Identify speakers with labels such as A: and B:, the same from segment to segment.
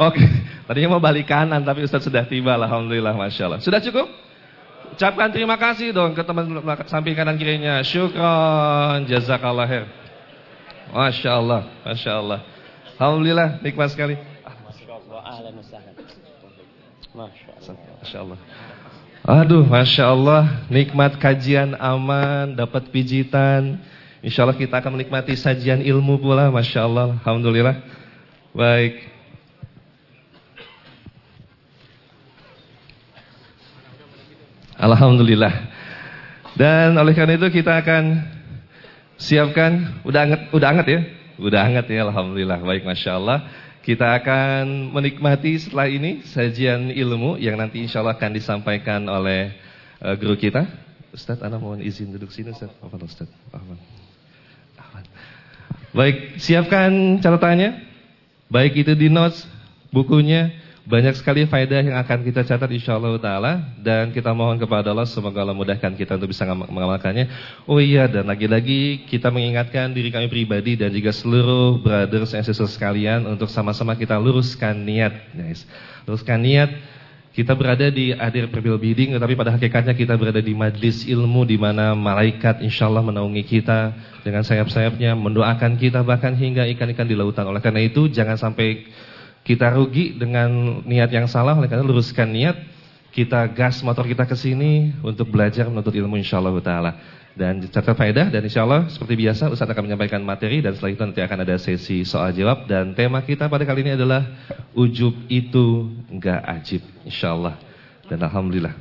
A: Oke, tadinya mau balik kanan tapi Ustaz sudah tiba, alhamdulillah, masya Allah. Sudah cukup? Ucapkan terima kasih dong ke teman samping kanan kirinya. Syukron, jazakallah khair. Masya Allah, masya Allah. Alhamdulillah, nikmat sekali. Masya Allah. Aduh, masya Allah, nikmat kajian aman, dapat pijitan. Insya Allah kita akan menikmati sajian ilmu pula, masya Allah, alhamdulillah. Baik. Alhamdulillah. Dan oleh karena itu kita akan siapkan, udah anget ya? Udah anget ya, alhamdulillah. Baik, masya Allah. Kita akan menikmati setelah ini sajian ilmu yang nanti insya Allah akan disampaikan oleh guru kita. Ustadz, ana mohon izin duduk sini, Ustadz. Afwan, Ustadz. Afwan. Baik, siapkan catatannya. Baik itu di notes, bukunya. Banyak sekali faedah yang akan kita catat insyaallah taala, dan kita mohon kepada Allah semoga Allah mudahkan kita untuk bisa mengamalkannya. Oh iya, dan lagi-lagi kita mengingatkan diri kami pribadi dan juga seluruh brothers and sisters sekalian untuk sama-sama kita luruskan niat, guys. Luruskan niat. Kita berada di Adir Purple Building, tetapi pada hakikatnya kita berada di majlis ilmu di mana malaikat insyaallah menaungi kita dengan sayap-sayapnya, mendoakan kita bahkan hingga ikan-ikan di lautan. Oleh karena itu jangan sampai kita rugi dengan niat yang salah. Oleh karena luruskan niat, kita gas motor kita ke sini untuk belajar menuntut ilmu insyaallah taala. Dan catat faedah, dan insyaallah seperti biasa Ustaz akan menyampaikan materi, dan setelah itu nanti akan ada sesi soal jawab. Dan tema kita pada kali ini adalah ujub itu enggak ajib, insyaallah. Dan alhamdulillah.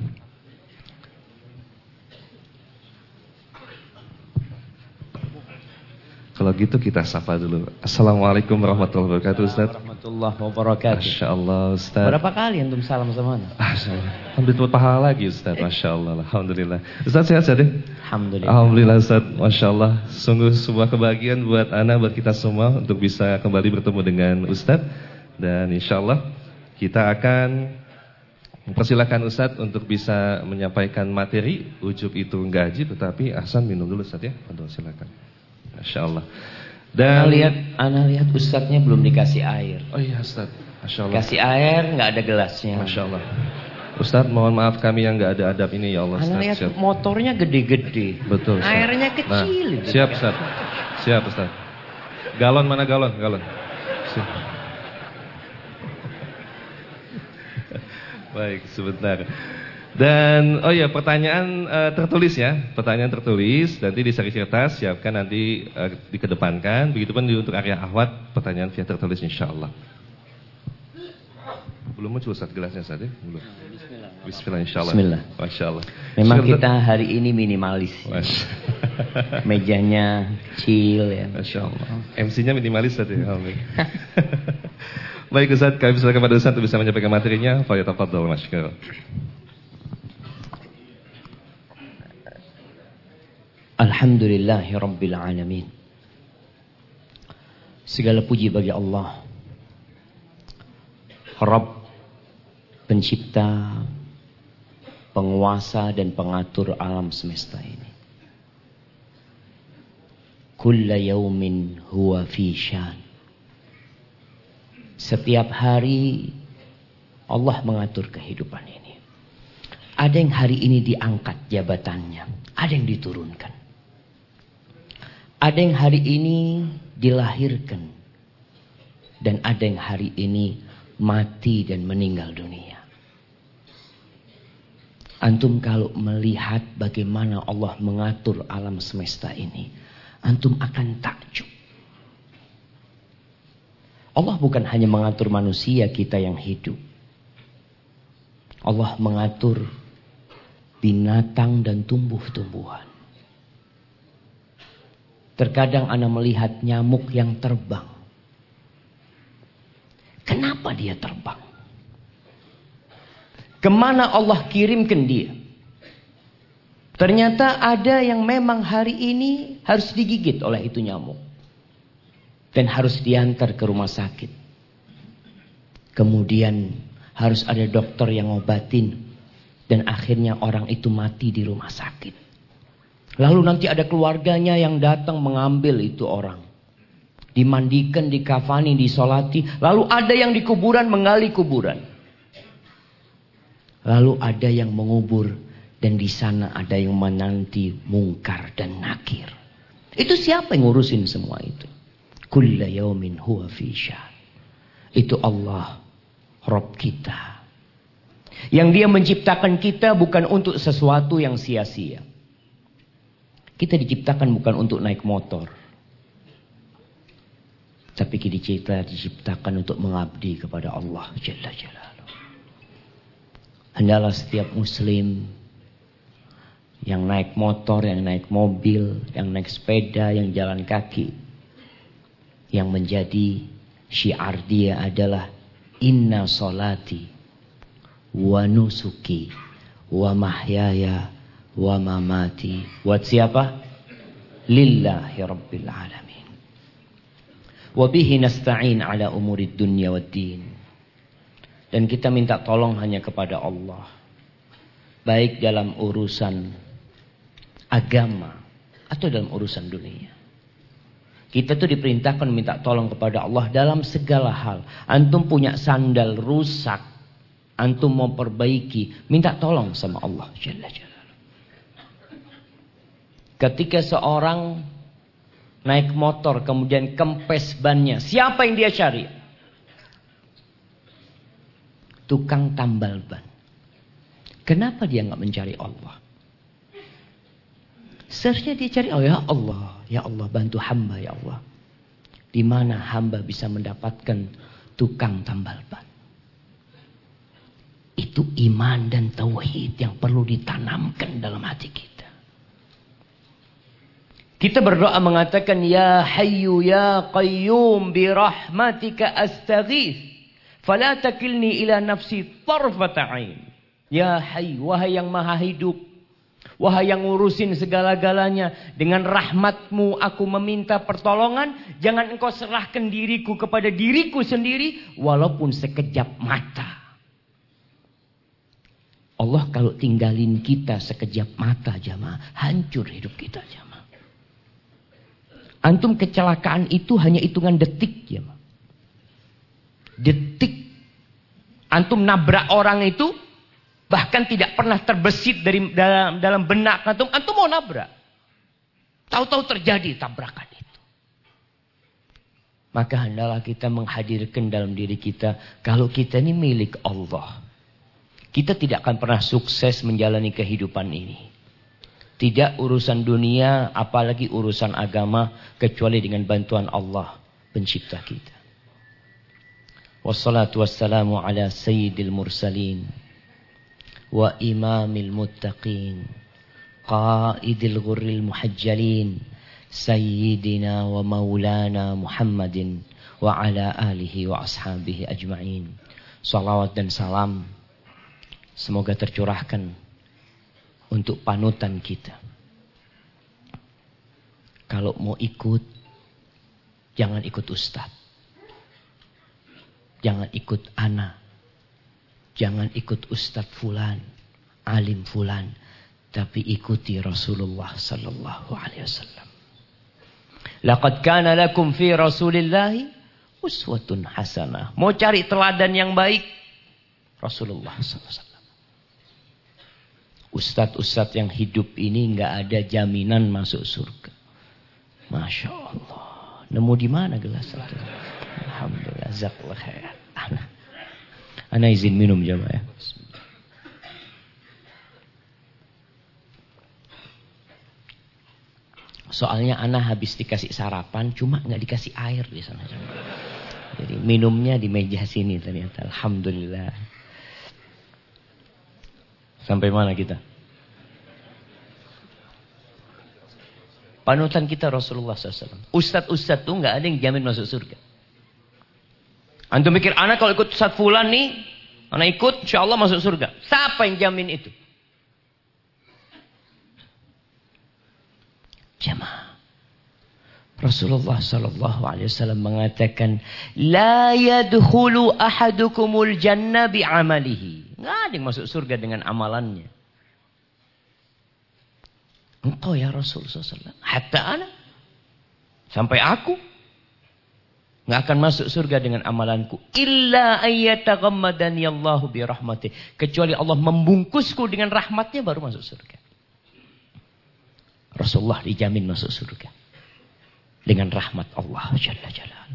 A: Kalau gitu kita sapa dulu. Assalamualaikum warahmatullahi wabarakatuh, Ustaz.
B: Warahmatullahi wabarakatuh.
A: Masya Allah, Ustaz.
B: Berapa kali antum salam sama ana?
A: Ambil pahala lagi, Ustaz. Masya Allah, alhamdulillah. Ustaz sehat ya?
B: Alhamdulillah.
A: Alhamdulillah, Ustaz. Masya Allah. Sungguh sebuah kebahagiaan buat ana, buat kita semua untuk bisa kembali bertemu dengan Ustaz. Dan insya Allah kita akan mempersilahkan Ustaz untuk bisa menyampaikan materi. Ujub itu enggak ajib, tetapi Ahsan minum dulu, Ustaz ya. Aduh, silakan. Masya Allah. Dan
B: Ana lihat Ustadznya belum dikasih air.
A: Oh iya, Ustaz. Masya Allah.
B: Kasih air, nggak ada gelasnya.
A: Masya Allah. Ustaz, mohon maaf kami yang nggak ada adab ini ya Allah.
B: Ana lihat motornya gede-gede.
A: Betul, Ustaz.
B: Airnya kecil.
A: Nah, siap, Ustaz. Siap, Ustaz. Galon mana galon? Galon. Siap. Baik, sebentar. Dan oh ya, pertanyaan tertulis ya, pertanyaan tertulis nanti di seri kertas, siapkan nanti dikedepankan. Begitupun untuk area ahwat, pertanyaan via tertulis insyaallah. Belum muncul saat gelasnya saat ya? Belum. Bismillah insyaallah.
B: Bismillah.
A: Masyaallah.
B: Memang kita hari ini minimalis. Mejanya kecil ya.
A: Masyaallah. MC-nya minimalis tadi. Alhamdulillah. Baik Ustaz, kami silakan kepada Ustaz untuk bisa menyampaikan materinya. Fadhil masyaallah.
B: Alhamdulillahi Rabbil Alamin. Segala puji bagi Allah, Rabb, pencipta, penguasa dan pengatur alam semesta ini. Kulla yaumin huwa fi syan. Setiap hari Allah mengatur kehidupan ini. Ada yang hari ini diangkat jabatannya, ada yang diturunkan. Ada yang hari ini dilahirkan, dan ada yang hari ini mati dan meninggal dunia. Antum kalau melihat bagaimana Allah mengatur alam semesta ini, antum akan takjub. Allah bukan hanya mengatur manusia kita yang hidup. Allah mengatur binatang dan tumbuh-tumbuhan. Terkadang ana melihat nyamuk yang terbang. Kenapa dia terbang? Kemana Allah kirimkan dia? Ternyata ada yang memang hari ini harus digigit oleh itu nyamuk. Dan harus diantar ke rumah sakit. Kemudian harus ada dokter yang ngobatin. Dan akhirnya orang itu mati di rumah sakit. Lalu nanti ada keluarganya yang datang mengambil itu orang. dimandikan, dikafani, disolati. Lalu ada yang di kuburan menggali kuburan. Lalu ada yang mengubur, dan di sana ada yang menanti mungkar dan nakir. Itu siapa yang ngurusin semua itu? Kulla yaumin huwa fi sya'n. Itu Allah, Rabb kita. Yang Dia menciptakan kita bukan untuk sesuatu yang sia-sia. Kita diciptakan bukan untuk naik motor. Tapi kita diciptakan untuk mengabdi kepada Allah Jalla Jalaluhu. Hendaklah setiap muslim yang naik motor, yang naik mobil, yang naik sepeda, yang jalan kaki, yang menjadi syiar dia adalah inna solati wa nusuki wa mahyaya wa mamati. Buat siapa? Lillahi rabbil alamin. Wa bihi nasta'in ala umurid dunya wad din. Dan kita minta tolong hanya kepada Allah. Baik dalam urusan agama atau dalam urusan dunia. Kita tuh diperintahkan minta tolong kepada Allah dalam segala hal. Antum punya sandal rusak, antum mau perbaiki, minta tolong sama Allah Jalla Jalaluhu. Ketika seorang naik motor kemudian kempes bannya, siapa yang dia cari? Tukang tambal ban. Kenapa dia nggak mencari Allah? Seharusnya dia cari, oh ya Allah bantu hamba ya Allah. Di mana hamba bisa mendapatkan tukang tambal ban? Itu iman dan tauhid yang perlu ditanamkan dalam hati kita. Kita berdoa mengatakan, Ya Hayyu Ya Qayyum bi rahmatika astaghith, fala takilni ila nafsi tarfata ain. Ya Hayyu, wahai yang maha hidup, wahai yang ngurusin segala-galanya, dengan rahmatmu aku meminta pertolongan. Jangan engkau serahkan diriku kepada diriku sendiri, walaupun sekejap mata. Allah kalau tinggalin kita sekejap mata jamaah, hancur hidup kita jamaah. Antum kecelakaan itu hanya hitungan detik jamaah. Detik. Antum nabrak orang itu bahkan tidak pernah terbesit dari dalam benak antum. Antum mau nabrak. Tahu-tahu terjadi tabrakan itu. Maka hendaklah kita menghadirkan dalam diri kita, kalau kita ini milik Allah. Kita tidak akan pernah sukses menjalani kehidupan ini. Tidak urusan dunia, apalagi urusan agama, kecuali dengan bantuan Allah, pencipta kita. Wassalatu wassalamu ala sayyidil mursalin wa imamil muttaqin qaidil ghurril muhajjalin sayyidina wa maulana Muhammadin wa ala alihi wa ashabihi ajma'in. Salawat dan salam semoga tercurahkan untuk panutan kita. Kalau mau ikut, jangan ikut ustaz. Jangan ikut ana. Jangan ikut ustaz fulan, alim fulan. Tapi ikuti Rasulullah sallallahu alaihi wasallam. Laqad kana lakum fi Rasulillahi uswatun hasanah. Mau cari teladan yang baik, Rasulullah sallallahu alaihi wasallam. Ustadz-ustadz yang hidup ini nggak ada jaminan masuk surga. Masya Allah. Nemu di mana gelas itu? Alhamdulillah. Jazakallah khair. Ana izin minum jamaah ya. Soalnya ana habis dikasih sarapan, cuma nggak dikasih air di sana. Jadi minumnya di meja sini ternyata. Alhamdulillah. Sampai mana kita? Panutan kita Rasulullah SAW. Ustadz-ustadz tuh nggak ada yang jamin masuk surga. Antum mikir, anak kalau ikut Ustadz fulan nih, anak ikut, insya Allah masuk surga. Siapa yang jamin itu? Jamaah. Rasulullah SAW mengatakan, La yadkhulu ahadukumul jannah bi'amalihi. Nggak ada yang masuk surga dengan amalannya. Engkau ya Rasulullah SAW. Hatta ana. Sampai aku. Nggak akan masuk surga dengan amalanku. Illa ayyataghammadani Allahu bi rahmatih. Kecuali Allah membungkusku dengan rahmatnya baru masuk surga. Rasulullah dijamin masuk surga. Dengan rahmat Allah Jalla Jalaluhu.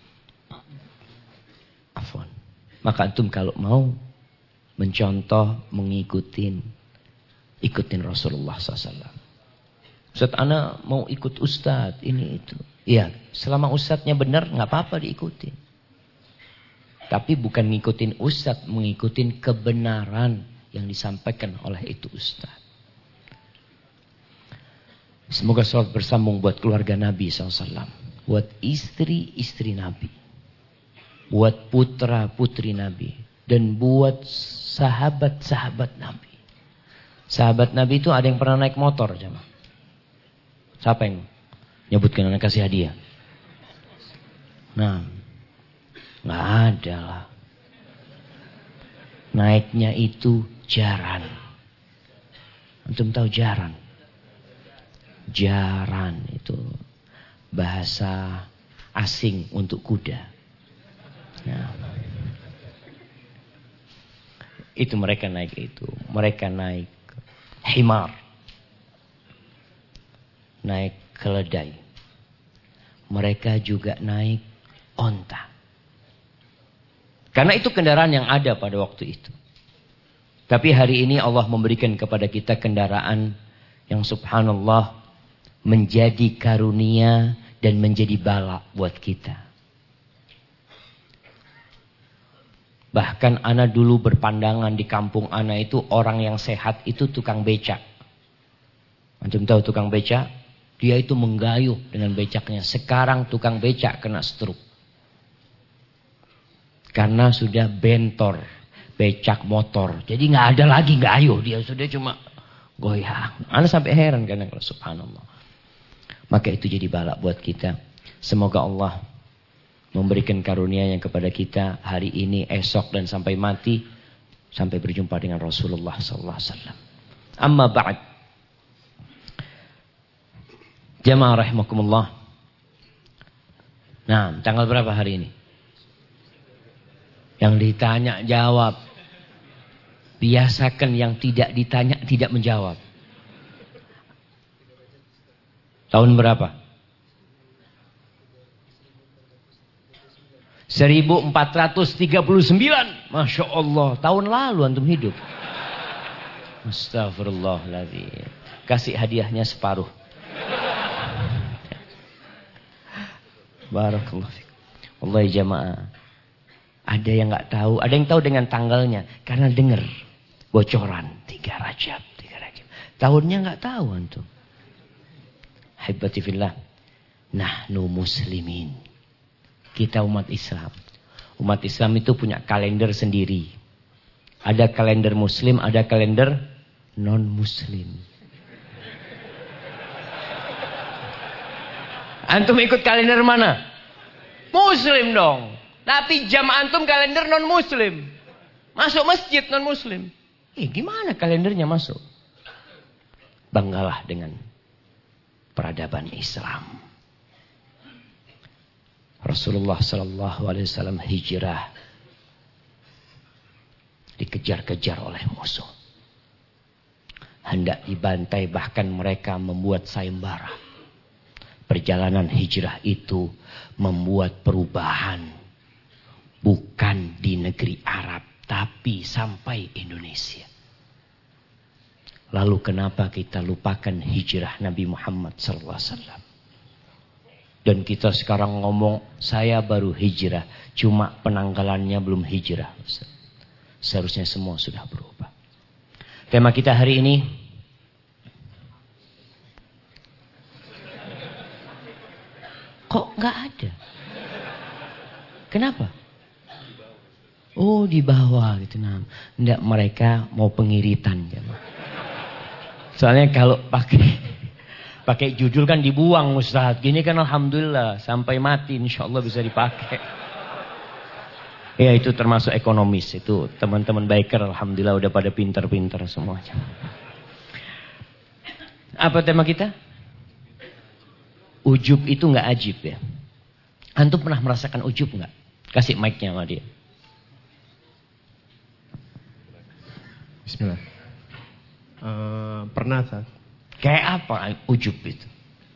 B: Afwan. Maka antum kalau mau mencontoh, ikutin Rasulullah SAW. Ustaz ana mau ikut ustaz ini itu. Iya, selama ustaznya benar nggak apa-apa diikutin. Tapi bukan ngikutin ustaz, mengikutin kebenaran yang disampaikan oleh itu ustaz. Semoga salat bersambung buat keluarga Nabi SAW, buat istri-istri Nabi, buat putra-putri Nabi, dan buat sahabat-sahabat Nabi. Sahabat Nabi itu ada yang pernah naik motor, jemaah. Siapa yang nyebutkan anak kasih hadiah? Nah, nggak ada lah. Naiknya itu jaran. Antum tahu jaran? Jaran itu bahasa asing untuk kuda. Nah, itu mereka naik itu. Mereka naik himar. Naik keledai. Mereka juga naik onta. Karena itu kendaraan yang ada pada waktu itu. Tapi hari ini Allah memberikan kepada kita kendaraan yang subhanallah menjadi karunia dan menjadi bala buat kita. Bahkan ana dulu berpandangan di kampung ana itu orang yang sehat itu tukang becak. Antum tahu tukang becak? Dia itu menggayuh dengan becaknya. Sekarang tukang becak kena stroke. Karena sudah bentor becak motor. Jadi nggak ada lagi gayuh. Dia sudah cuma goyang. Ana sampai heran karena subhanallah. Maka itu jadi bala buat kita. Semoga Allah memberikan karunia-Nya kepada kita hari ini, esok dan sampai mati, sampai berjumpa dengan Rasulullah sallallahu alaihi wasallam. Amma ba'd. Jamaah rahimakumullah. Nah, tanggal berapa hari ini? Yang ditanya jawab. Biasakan yang tidak ditanya tidak menjawab. Tahun berapa? 1439. Masya Allah. Tahun lalu antum hidup. Astagfirullahaladzim. Kasih hadiahnya separuh. Barakallahu fiik. Wallahi jamaah. Ada yang nggak tahu, ada yang tahu dengan tanggalnya karena dengar bocoran 3 Rajab. Tahunnya nggak tahu antum. Haibati fillah. Nahnu muslimin. Kita umat Islam. Umat Islam itu punya kalender sendiri. Ada kalender muslim, ada kalender non-muslim. Antum ikut kalender mana? Muslim dong. Tapi jam antum kalender non-muslim. Masuk masjid non-muslim. Gimana kalendernya masuk? Banggalah dengan peradaban Islam. Rasulullah sallallahu alaihi wasallam hijrah. Dikejar-kejar oleh musuh. Hendak dibantai, bahkan mereka membuat sayembara. Perjalanan hijrah itu membuat perubahan. Bukan di negeri Arab, tapi sampai Indonesia. Lalu kenapa kita lupakan hijrah Nabi Muhammad SAW? Dan kita sekarang ngomong, saya baru hijrah. Cuma penanggalannya belum hijrah. Seharusnya semua sudah berubah. Tema kita hari ini. Kok nggak ada? Kenapa? Oh, di bawah gitu. Nah, enggak, mereka mau pengiritan. Soalnya kalau pakai judul kan dibuang Ustaz. Gini kan alhamdulillah sampai mati insyaallah bisa dipakai. Ya itu termasuk ekonomis. Itu teman-teman biker alhamdulillah udah pada pinter-pinter semuanya. Apa tema kita? Ujub itu enggak ajib ya. Antum pernah merasakan ujub nggak? Kasih mic-nya sama dia.
C: Bismillah. Pernah, Ustaz.
B: Kayak apa ujub itu?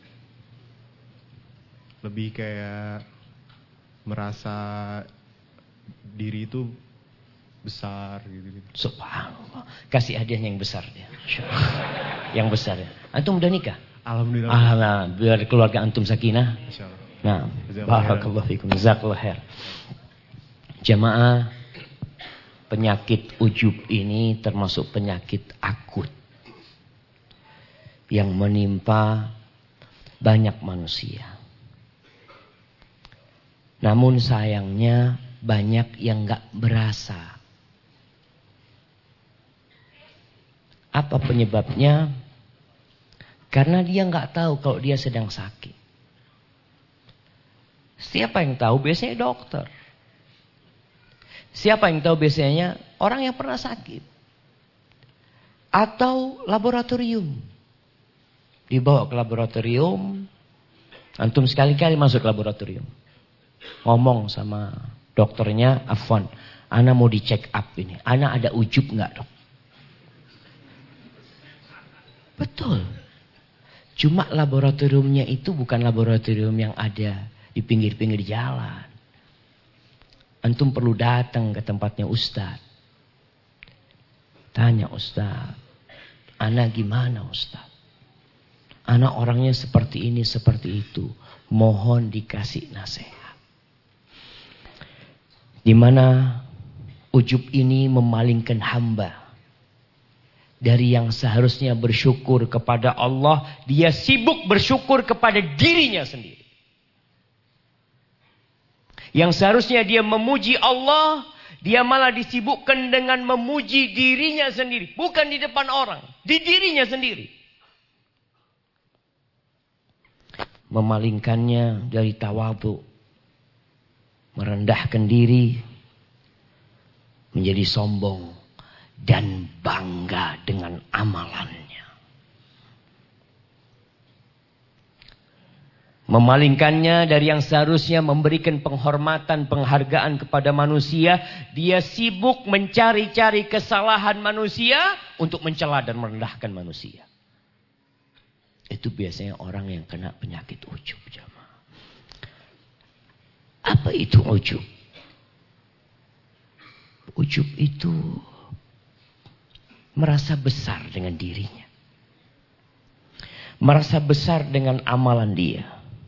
C: Lebih kayak merasa diri itu besar gitu.
B: Subhanallah. Kasih hadiah yang besar dia. Yang besar ya. Antum udah nikah?
C: Alhamdulillah.
B: Nah, biar keluarga antum sakinah.
C: Insyaallah.
B: Nah, barakallahu fikum. Jazakallahu khair. Jamaah, penyakit ujub ini termasuk penyakit akut yang menimpa banyak manusia. Namun sayangnya banyak yang gak berasa. Apa penyebabnya? Karena dia gak tahu kalau dia sedang sakit. Siapa yang tahu? Biasanya dokter. Siapa yang tahu? Biasanya orang yang pernah sakit. Atau laboratorium. Dibawa ke laboratorium. Antum sekali-kali masuk laboratorium. Ngomong sama dokternya, Afwan, ana mau di check up ini. Ana ada ujub nggak, dok? Betul. Cuma laboratoriumnya itu bukan laboratorium yang ada di pinggir-pinggir jalan. Antum perlu datang ke tempatnya Ustadz. Tanya Ustadz, ana gimana Ustadz? Ana orangnya seperti ini, seperti itu. Mohon dikasih nasihat. Di mana ujub ini memalingkan hamba dari yang seharusnya bersyukur kepada Allah, dia sibuk bersyukur kepada dirinya sendiri. Yang seharusnya dia memuji Allah, dia malah disibukkan dengan memuji dirinya sendiri, bukan di depan orang, di dirinya sendiri. Memalingkannya dari tawadhu, merendahkan diri, menjadi sombong dan bangga dengan amalannya. Memalingkannya dari yang seharusnya memberikan penghormatan, penghargaan kepada manusia, dia sibuk mencari-cari kesalahan manusia untuk mencela dan merendahkan manusia. Itu biasanya orang yang kena penyakit ujub, jamaah. Apa itu ujub? Ujub itu merasa besar dengan dirinya. Merasa besar dengan amalan dia.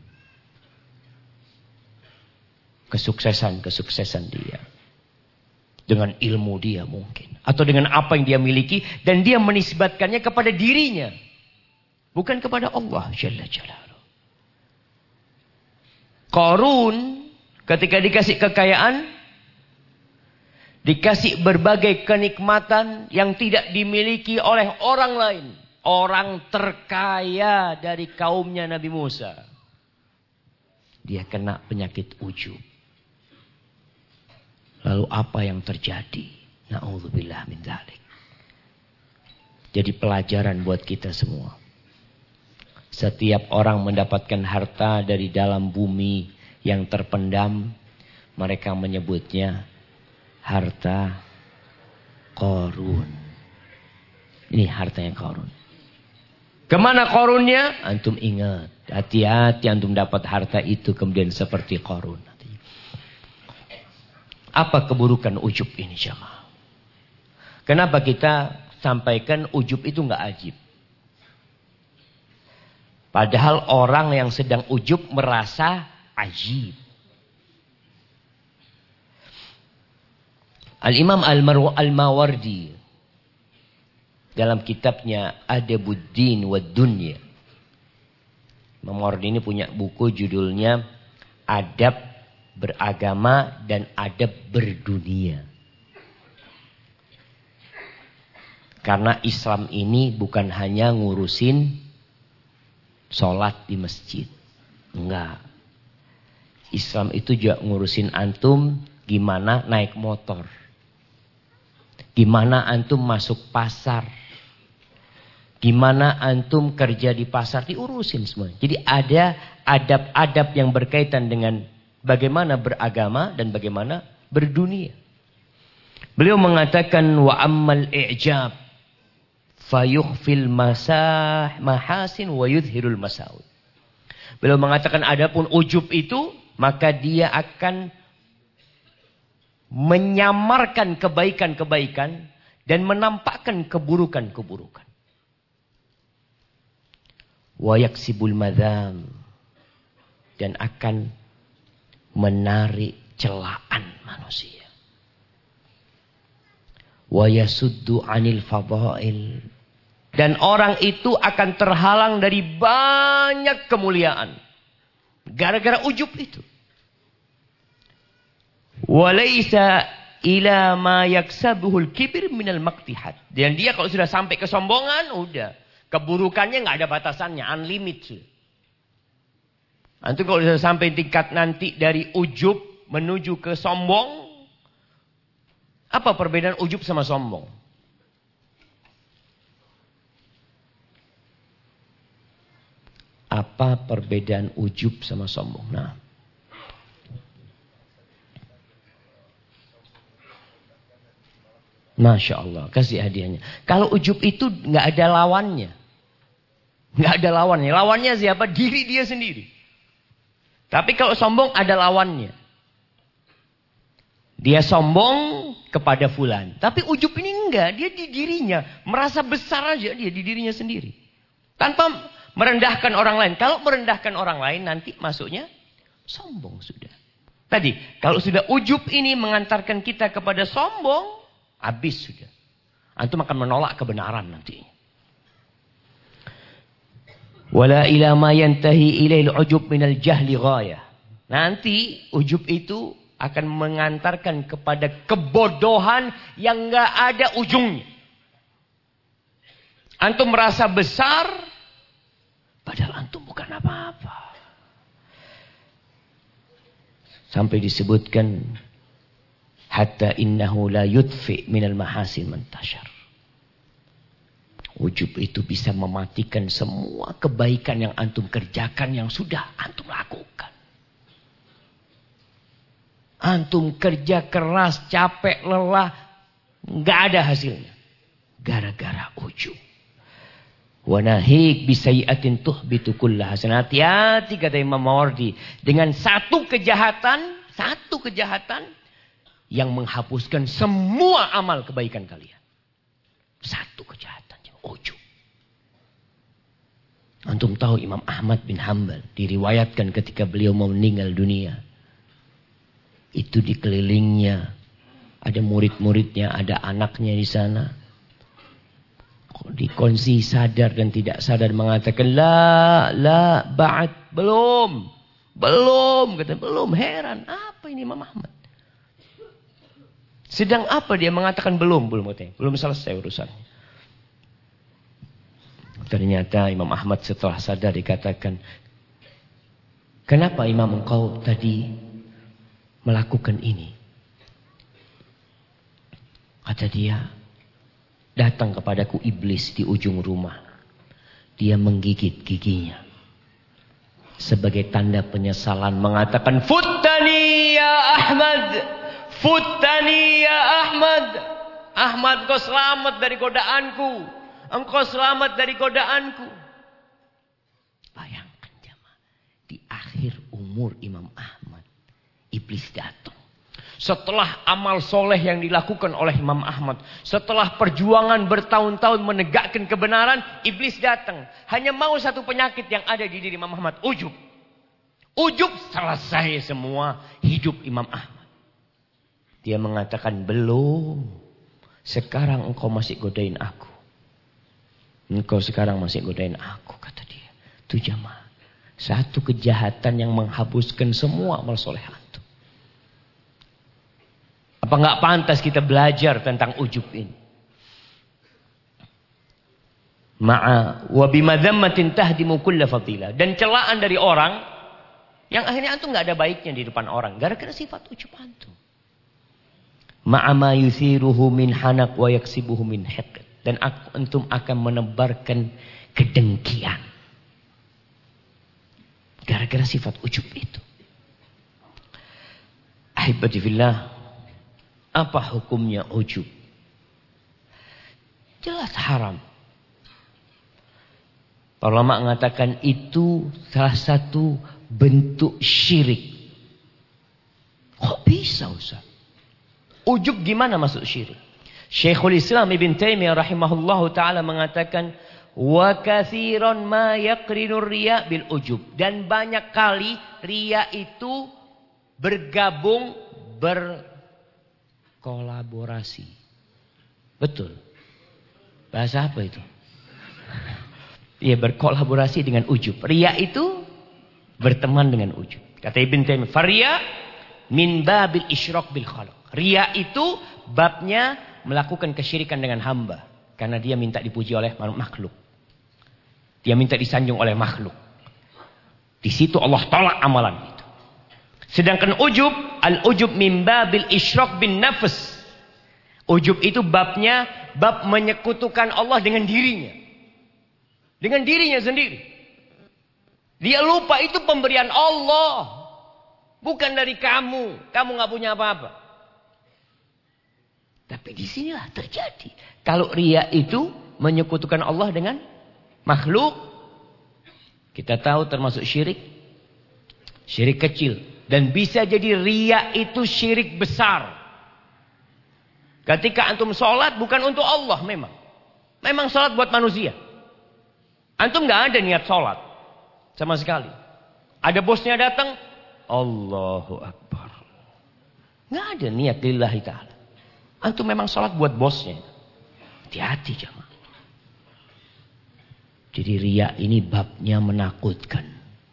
B: Kesuksesan dia. Dengan ilmu dia mungkin. Atau dengan apa yang dia miliki. Dan dia menisbatkannya kepada dirinya. Bukan kepada Allah Jalla Jalaluhu. Qarun ketika dikasih kekayaan, dikasih berbagai kenikmatan yang tidak dimiliki oleh orang lain. Orang terkaya dari kaumnya Nabi Musa. Dia kena penyakit ujub. Lalu apa yang terjadi? Na'udzubillah min dzalik. Jadi pelajaran buat kita semua. Setiap orang mendapatkan harta dari dalam bumi yang terpendam, mereka menyebutnya harta Qarun. Ini hartanya Qarun. Kemana Qarunnya? Antum ingat. Hati-hati antum dapat harta itu kemudian seperti Qarun. Apa keburukan ujub ini, jamaah? Kenapa kita sampaikan ujub itu nggak ajib? Padahal orang yang sedang ujub merasa ajib. Al-Imam Al-Mawardi dalam kitabnya Adabuddin wa Dunya. Imam Mawardi ini punya buku judulnya Adab Beragama dan Adab Berdunia. Karena Islam ini bukan hanya ngurusin sholat di masjid. Enggak. Islam itu juga ngurusin antum gimana naik motor. Gimana antum masuk pasar. Gimana antum kerja di pasar, diurusin semua. Jadi ada adab-adab yang berkaitan dengan bagaimana beragama dan bagaimana berdunia. Beliau mengatakan wa ammal i'jab fayukhfil mahasin wa yudhirul masaud. Beliau mengatakan adapun ujub itu, maka dia akan menyamarkan kebaikan-kebaikan dan menampakkan keburukan-keburukan. Wa yaksibul madham, dan akan menarik celaan manusia. Wa yasuddu anil fadail, dan orang itu akan terhalang dari banyak kemuliaan gara-gara ujub itu. Walaysa ila ma yaksabuhul kibir minal maktihat, dan dia kalau sudah sampai kesombongan, udah keburukannya nggak ada batasannya, unlimited. Antum kalau sudah sampai tingkat nanti dari ujub menuju ke sombong, apa perbedaan ujub sama sombong? Apa perbedaan ujub sama sombong? Nah, Masya Allah, kasih hadiahnya. Kalau ujub itu nggak ada lawannya. Nggak ada lawannya. Lawannya siapa? Diri dia sendiri. Tapi kalau sombong ada lawannya. Dia sombong kepada fulan. Tapi ujub ini enggak. Dia di dirinya. Merasa besar aja dia di dirinya sendiri. Tanpa merendahkan orang lain. Kalau merendahkan orang lain nanti masuknya sombong sudah. Tadi kalau sudah ujub ini mengantarkan kita kepada sombong, habis sudah. Antum akan menolak kebenaran nanti. Wala ila ma yantahi ilail ujub minal jahli ghayah. Nanti ujub itu akan mengantarkan kepada kebodohan yang enggak ada ujungnya. Antum merasa besar, padahal antum bukan apa-apa. Sampai disebutkan hatta innahu la yudfi minal mahasin mantashar. Ujub itu bisa mematikan semua kebaikan yang antum kerjakan, yang sudah antum lakukan. Antum kerja keras, capek, lelah, nggak ada hasilnya. Gara-gara ujub. Wa nahik bisayi'atin tuhbitu kulla hasan. Hati-hati kata Imam Mawardi, dengan satu kejahatan yang menghapuskan semua amal kebaikan kalian. Satu kejahatan, ujub. Antum tahu Imam Ahmad bin Hanbal diriwayatkan ketika beliau mau meninggal dunia, itu dikelilingnya ada murid-muridnya, ada anaknya di sana. Dikongsi sadar dan tidak sadar mengatakan la ba'd, belum, kata belum. Heran, apa ini Imam Ahmad? Sedang apa dia mengatakan belum selesai urusannya. Ternyata Imam Ahmad setelah sadar dikatakan, kenapa Imam engkau tadi melakukan ini? Kata dia, datang kepadaku iblis di ujung rumah. Dia menggigit giginya. Sebagai tanda penyesalan mengatakan, Futtani ya Ahmad. Futtani ya Ahmad. Ahmad, kau selamat dari godaanku. Engkau selamat dari godaanku. Bayangkan jemaah, di akhir umur Imam Ahmad, iblis datang. Setelah amal soleh yang dilakukan oleh Imam Ahmad, setelah perjuangan bertahun-tahun menegakkan kebenaran, iblis datang. Hanya mau satu penyakit yang ada di diri Imam Ahmad, ujub. Ujub, selesai semua hidup Imam Ahmad. Dia mengatakan, belum. Sekarang engkau masih godain aku. Engkau sekarang masih godain aku, kata dia. Itu jemaah, satu kejahatan yang menghapuskan semua amal soleh antum. Apa enggak pantas kita belajar tentang ujub ini? Ma'a wa bimadhammatin tahdimu kulla fadilah. Dan celaan dari orang yang akhirnya antum enggak ada baiknya di depan orang gara-gara sifat ujub antum. Ma'a ma yuthiruhu min hanak wa yaksibuhu min hiqd. Dan antum akan menebarkan kedengkian gara-gara sifat ujub itu. Ahibati fillah, apa hukumnya ujub? Jelas haram. Para ulama mengatakan itu salah satu bentuk syirik. Kok bisa Ustaz? Ujub gimana masuk syirik? Syekhul Islam Ibn Taimiyah rahimahullahu ta'ala mengatakan, wa katsiran ma yaqrinur riya bil ujub. Dan banyak kali riya itu bergabung, berkolaborasi. Betul. Bahasa apa itu? Iya, berkolaborasi dengan ujub. Riya itu berteman dengan ujub. Kata Ibn Taimiyah, "Fariya min babil isyrak bil khalq." Riya itu babnya melakukan kesyirikan dengan hamba karena dia minta dipuji oleh makhluk. Dia minta disanjung oleh makhluk. Di situ Allah tolak amalan itu. Sedangkan ujub, al-ujub min babil isyrak bin nafs. Ujub itu babnya bab menyekutukan Allah dengan dirinya. Dengan dirinya sendiri. Dia lupa itu pemberian Allah. Bukan dari kamu. Kamu gak punya apa-apa. Tapi disinilah terjadi. Kalau riya itu menyekutukan Allah dengan makhluk. Kita tahu termasuk syirik. Syirik kecil. Dan bisa jadi riya itu syirik besar. Ketika antum sholat bukan untuk Allah memang. Memang sholat buat manusia. Antum gak ada niat sholat. Sama sekali. Ada bosnya datang. Allahu Akbar. Gak ada niat lillahi ta'ala. Antum memang sholat buat bosnya. Hati-hati jamaah. Jadi riya ini babnya menakutkan.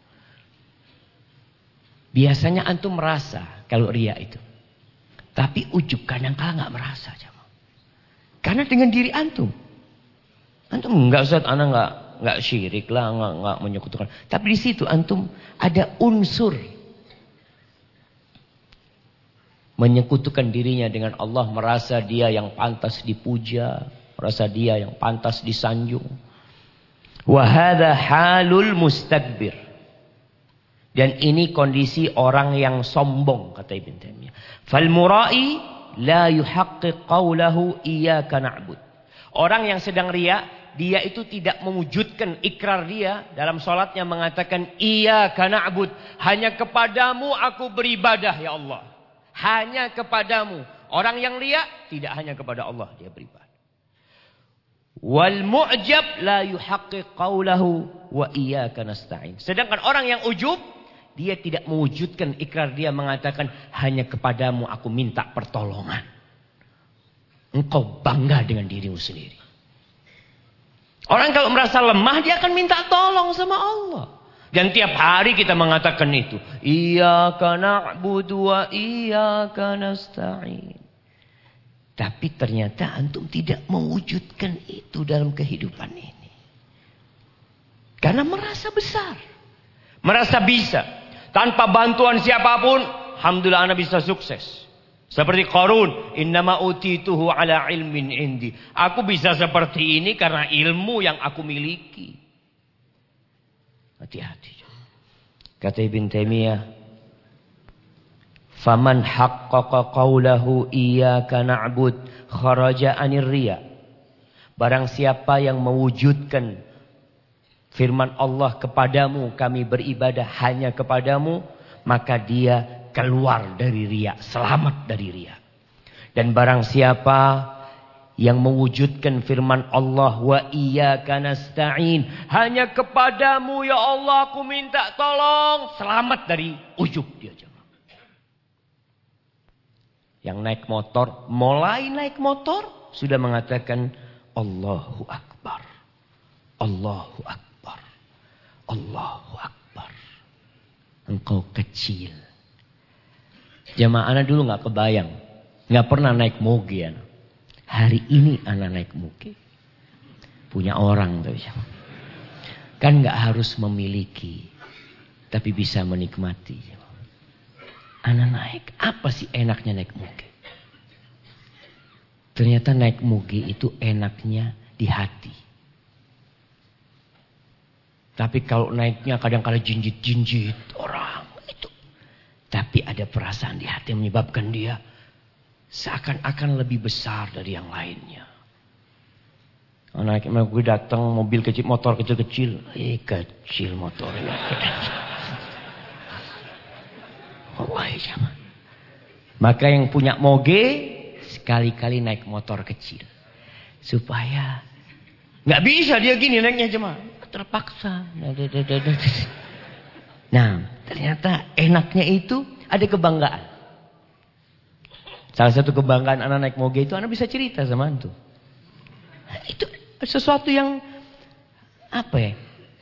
B: Biasanya antum merasa kalau riya itu. Tapi ujub kadang-kala gak merasa jamaah. Karena dengan diri antum. Antum enggak Ustaz, anak enggak syirik lah, enggak menyekutukan. Tapi di situ antum ada unsur menyekutukan dirinya dengan Allah, merasa dia yang pantas dipuja, merasa dia yang pantas disanjung. Wa hadza halul mustakbir. Dan ini kondisi orang yang sombong, kata Ibn Taimiyah. Fal murai la yuhaqqiq qawlahu iyyaka na'bud. Orang yang sedang riya, dia itu tidak mewujudkan ikrar dia dalam sholatnya mengatakan iyyaka na'bud, hanya kepadamu aku beribadah ya Allah. Hanya kepadamu. Orang yang riya tidak hanya kepada Allah dia beribadah. Wal mu'jab la yuhaqqiq qawlahu wa iyyaka nasta'in. Sedangkan orang yang ujub, dia tidak mewujudkan ikrar dia mengatakan hanya kepadamu aku minta pertolongan. Engkau bangga dengan dirimu sendiri. Orang kalau merasa lemah dia akan minta tolong sama Allah. Dan tiap hari kita mengatakan itu. Iyyaka na'budu wa iyyaka nasta'in. Tapi ternyata antum tidak mewujudkan itu dalam kehidupan ini. Karena merasa besar. Merasa bisa. Tanpa bantuan siapapun, alhamdulillah anak bisa sukses. Seperti Qarun, innama utituhu ala ilmin indi. Aku bisa seperti ini karena ilmu yang aku miliki. Hati-hati. Kata Ibn Taimiyah, faman haqqaqa qawlahu iyyaka na'bud kharaja 'anir riya. Barang siapa yang mewujudkan firman Allah, kepadamu kami beribadah hanya kepadamu, maka dia keluar dari riya, selamat dari riya. Dan barang siapa yang mewujudkan firman Allah wa iyyaka nasta'in, hanya kepadamu ya Allah aku minta tolong, selamat dari ujub dia. Yang naik motor, mulai naik motor sudah mengatakan Allahu Akbar, Allahu Akbar, Allahu Akbar. Engkau kecil. Jamaah anak dulu gak kebayang, gak pernah naik moge anak. Hari ini anak naik moge. Punya orang tuh. Kan gak harus memiliki, tapi bisa menikmati. Anak naik, apa sih enaknya naik moge? Ternyata naik moge itu enaknya di hati. Tapi kalau naiknya kadang-kadang jinjit-jinjit orang itu. Tapi Tapi ada perasaan di hati yang menyebabkan dia seakan-akan lebih besar dari yang lainnya. Anak gue datang mobil kecil, motor kecil-kecil. Kecil motornya. Wallahi jamaah. Maka yang punya moge sekali-kali naik motor kecil. Supaya nggak bisa dia gini naiknya jemaah. Terpaksa. Nah, ternyata enaknya itu ada kebanggaan. Salah satu kebanggaan anak naik moge itu anak bisa cerita sama antum. Itu sesuatu yang apa ya?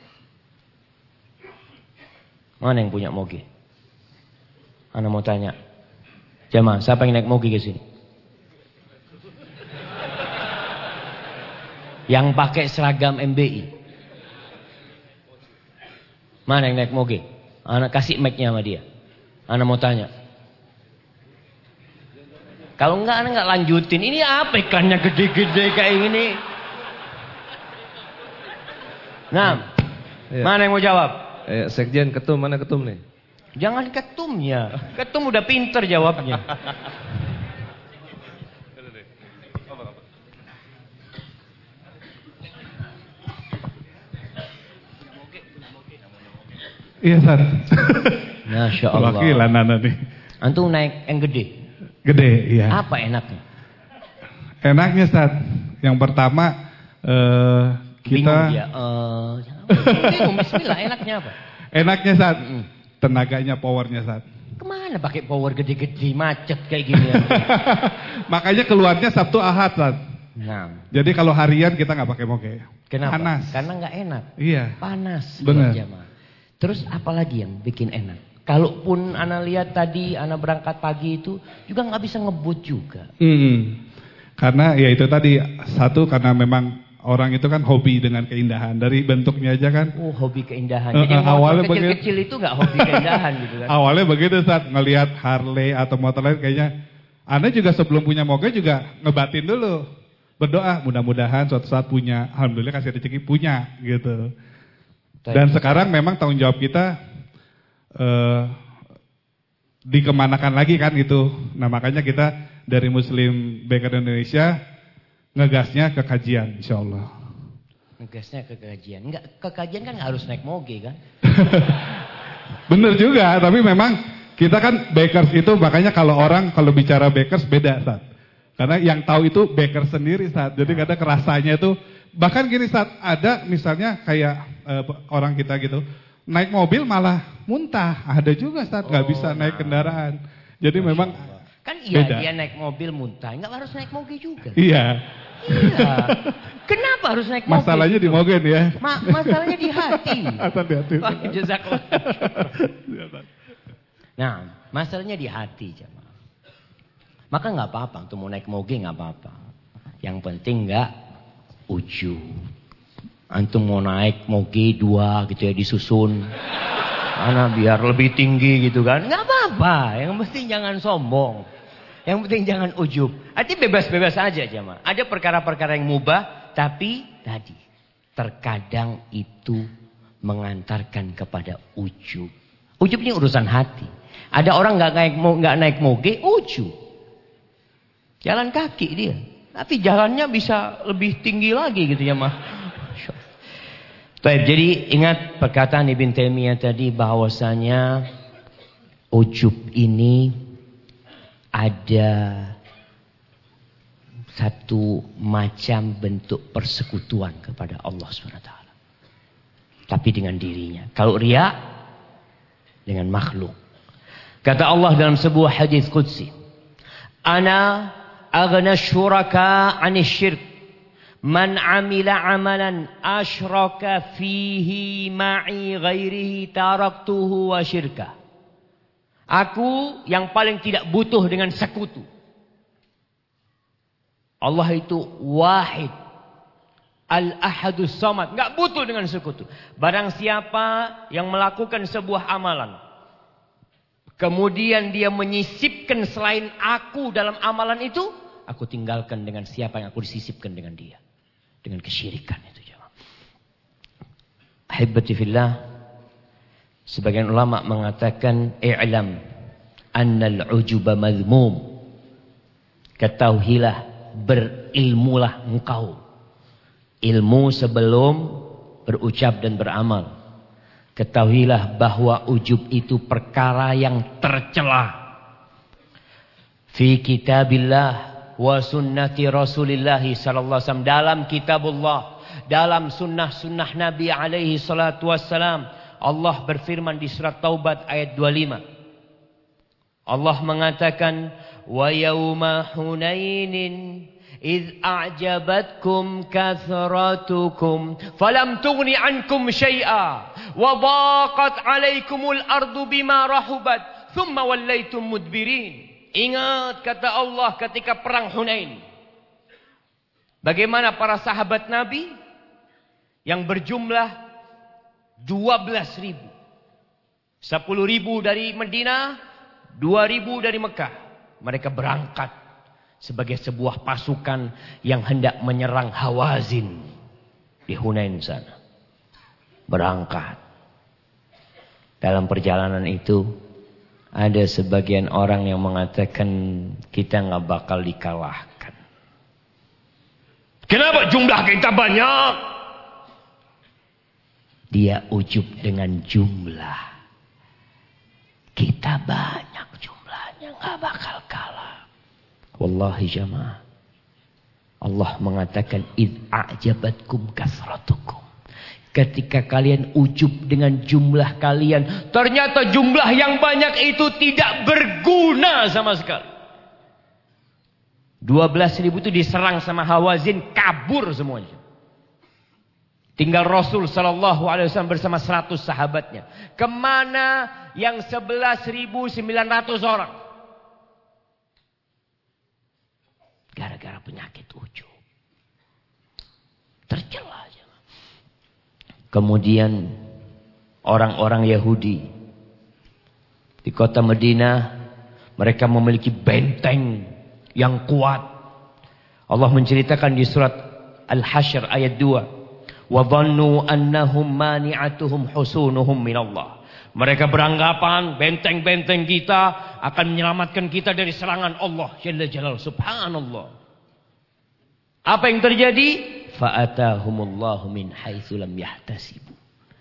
B: Mana yang punya moge? Anak mau tanya. Jamaah, siapa yang naik moge ke sini? Yang pakai seragam MBI. Mana yang naik moge? Anak kasih mic-nya sama dia. Anak mau tanya. Kalau enggak, anak enggak lanjutin. Ini apa ikannya gede-gede kayak gini? Nah,
A: Ya.
B: mana yang mau jawab?
A: Sekjen, ketum, mana ketum nih?
B: Jangan ketumnya. Ketum udah pinter jawabnya.
D: Iya, Sat.
B: Masya Allah.
D: Wakilan anak nih.
B: Antum naik yang gede.
D: Gede, iya.
B: Apa enaknya?
D: Enaknya, Sat. Yang pertama kita
B: Bingung dia. Bingung, bismillah, enaknya apa?
D: enaknya, Sat. Tenaganya, powernya, Sat.
B: Kemana pakai power gede-gede macet kayak gini ya?
D: Makanya keluarnya Sabtu Ahad, Sat.
B: Nah,
D: Jadi kalau harian kita nggak pakai moge.
B: kenapa?
D: Panas.
B: Karena nggak enak.
D: Iya.
B: Panas.
D: Bener.
B: Jamaah. Terus apalagi yang bikin enak? Kalaupun ana lihat tadi ana berangkat pagi itu juga nggak bisa ngebut juga.
D: Karena ya itu tadi, satu karena memang orang itu kan hobi dengan keindahan dari bentuknya aja kan.
B: Oh, hobi keindahan. Jadi yang
D: awalnya
B: motor kecil-kecil itu nggak hobi keindahan gitu kan?
D: Awalnya begitu, saat ngelihat Harley atau motor lain kayaknya. Anda juga sebelum punya moge juga ngebatin dulu, berdoa mudah-mudahan suatu saat punya. Alhamdulillah kasih rezeki punya gitu. Dan sekarang memang tanggung jawab kita dikemanakan lagi kan gitu. Nah makanya kita dari Muslim Baker Indonesia ngegasnya ke kajian, insya Allah.
B: Ngegasnya ke kajian. Enggak, ke kajian kan harus naik moge kan?
D: Bener juga, tapi memang kita kan bakers itu, makanya kalau bicara bakers beda, Sat. Karena yang tahu itu bakers sendiri, Sat. Jadi kadang kerasanya itu, bahkan gini, Sat, ada misalnya kayak orang kita gitu, naik mobil malah muntah. Ada juga, Sat, nggak bisa naik kendaraan. Jadi memang
B: kan iya
D: beda.
B: dia naik mobil muntah, nggak harus naik moge juga.
D: Iya.
B: Iya. Kenapa harus naik moge?
D: Masalahnya di mogen ya.
B: Masalahnya di hati.
D: Asal di hati.
B: Wah, jazakallah. Nah, masalahnya di hati, jemaah. Maka nggak apa-apa, untuk mau naik moge nggak apa-apa. Yang penting nggak ujub. Antum mau naik moge 2 gitu ya, disusun. Karena biar lebih tinggi gitu kan. Nggak apa-apa, yang penting jangan sombong. Yang penting jangan ujub. Artinya bebas-bebas aja jemaah. Ada perkara-perkara yang mubah, tapi tadi terkadang itu mengantarkan kepada ujub. Ujub ini urusan hati. Ada orang nggak naik moge, ujub. Jalan kaki dia, tapi jalannya bisa lebih tinggi lagi gitu ya mah. Jadi ingat perkataan Ibn Taimiyah tadi bahwasanya ujub ini ada satu macam bentuk persekutuan kepada Allah SWT. Tapi dengan dirinya. Kalau riya dengan makhluk. Kata Allah dalam sebuah hadis qudsi, Ana aghna syuraka 'anil syirk. Man 'amila 'amalan asyraka fihi ma'i ghairihi taraktuhu wa syirkah. Aku yang paling tidak butuh dengan sekutu. Allah itu wahid. Al-ahadus samad. Enggak butuh dengan sekutu. Barang siapa yang melakukan sebuah amalan, kemudian dia menyisipkan selain aku dalam amalan itu, aku tinggalkan dengan siapa yang aku disisipkan dengan dia. Dengan kesyirikan itu. Ahibati fillah, sebagian ulama mengatakan i'lam annal ujuba madhmum. Ketahuilah, berilmulah engkau. Ilmu sebelum berucap dan beramal. Ketahuilah bahwa ujub itu perkara yang tercela. Fi kitabillah wa sunnati Rasulillah sallallahu alaihi wasallam, dalam kitabullah, dalam sunnah-sunnah Nabi alaihi salatu wassalam. Allah berfirman di surat Taubat ayat 25. Allah mengatakan, wa yauma hunainin إذ أعجبتكم كثرتكم فلم تغن عنكم شيئا وضاقت عليكم الأرض بما رحبت ثم وليتم مدبرين. Ingat kata Allah ketika perang Hunain. Bagaimana para sahabat Nabi yang berjumlah 12.000. 10.000 dari Madinah, 2.000 dari Mekah. Mereka berangkat sebagai sebuah pasukan yang hendak menyerang Hawazin di Hunain sana. Berangkat. Dalam perjalanan itu ada sebagian orang yang mengatakan kita nggak bakal dikalahkan. Kenapa jumlah kita banyak? Dia ujub dengan jumlah. Kita banyak jumlahnya, nggak bakal kalah. Wallahi jamaah, Allah mengatakan id a'jabatkum kasratukum. Ketika kalian ujub dengan jumlah kalian, ternyata jumlah yang banyak itu tidak berguna sama sekali. 12.000 itu diserang sama Hawazin, kabur semuanya. Tinggal Rasul sallallahu alaihi wasallam bersama 100 sahabatnya. Kemana yang 11.900 orang? Gara-gara penyakit ujub. Tercela aja. Kemudian orang-orang Yahudi di kota Madinah, mereka memiliki benteng yang kuat. Allah menceritakan di surat Al-Hasyr ayat 2. Wa dhannu annahum mani'atuhum husunuhum minallah. Mereka beranggapan benteng-benteng kita akan menyelamatkan kita dari serangan Allah Jalla Jalal. Subhanallah. Apa yang terjadi? Fa'atahumullahu min haitsu lam yahtasibu.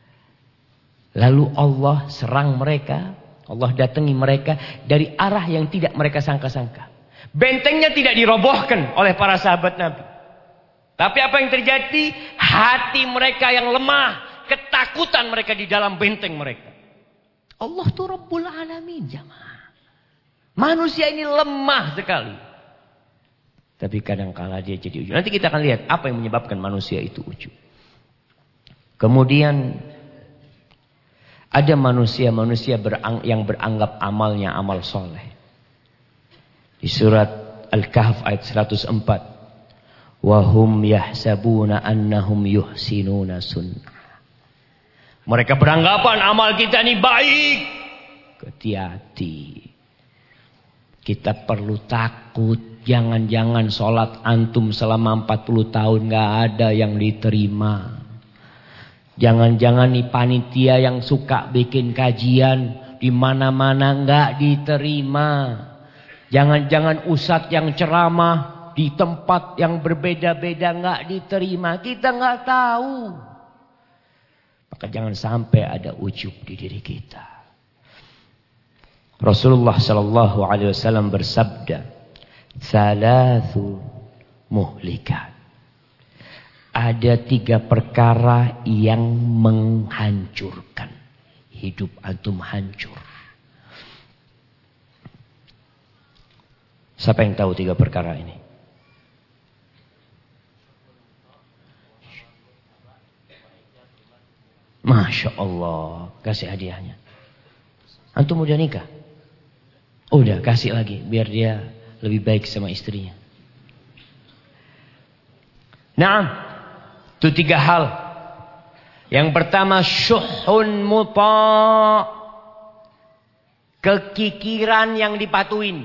B: Lalu Allah serang mereka, Allah datangi mereka dari arah yang tidak mereka sangka-sangka. Bentengnya tidak dirobohkan oleh para sahabat Nabi. Tapi apa yang terjadi? Hati mereka yang lemah, ketakutan mereka di dalam benteng mereka. Allah itu Rabbul Alamin jamaah. Manusia ini lemah sekali. Tapi kadang-kala dia jadi ujub. Nanti kita akan lihat apa yang menyebabkan manusia itu ujub. Kemudian ada manusia-manusia yang beranggap amalnya amal soleh. Di surat Al-Kahf ayat 104. Wahum yahsabuna annahum yuhsinuna sunnah. Mereka beranggapan amal kita ini baik. Hati-hati. Kita perlu takut. Jangan-jangan sholat antum selama 40 tahun gak ada yang diterima. Jangan-jangan nih panitia yang suka bikin kajian di mana-mana gak diterima. Jangan-jangan ustadz yang ceramah di tempat yang berbeda-beda gak diterima. Kita gak tahu. Maka jangan sampai ada ujub di diri kita. Rasulullah sallallahu alaihi wasallam bersabda, "Tsalatsu muhlikat." Ada 3 perkara yang menghancurkan. Hidup antum hancur. Siapa yang tahu 3 perkara ini? Masya Allah. Kasih hadiahnya. Antum udah nikah? Udah, kasih lagi. Biar dia lebih baik sama istrinya. Nah, itu 3 hal. Yang pertama, syuhun muta'. Kekikiran yang dipatuin.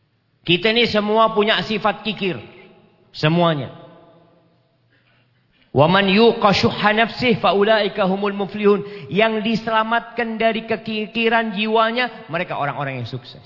B: Kita ini semua punya sifat kikir. Semuanya. Wa man yuqa syuhha nafsihi fa ulaika humul muflihun. Yang diselamatkan dari kekikiran jiwanya, mereka orang-orang yang sukses.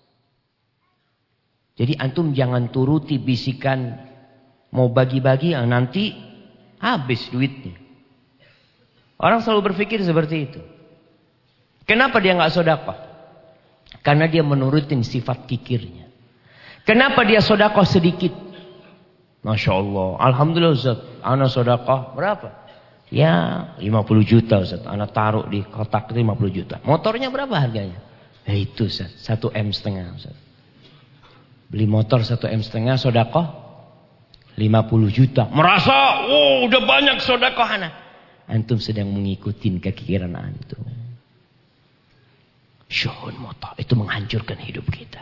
B: Jadi antum jangan turuti bisikan mau bagi-bagi nanti habis duitnya. Orang selalu berpikir seperti itu. Kenapa dia enggak sedekah? Karena dia menurutin sifat kikirnya. Kenapa dia sedekah sedikit? Masya Allah. Alhamdulillah Ustaz. Ana sedekah berapa? Ya 50 juta Ustaz. Ana taruh di kotak 50 juta. Motornya berapa harganya? Ya itu Ustaz. 1,5 M Ustaz. Beli motor 1,5 M sedekah 50 juta. Merasa udah banyak sedekah ana. Antum sedang mengikuti kekikiran antum. Syuhun mata. Itu menghancurkan hidup kita.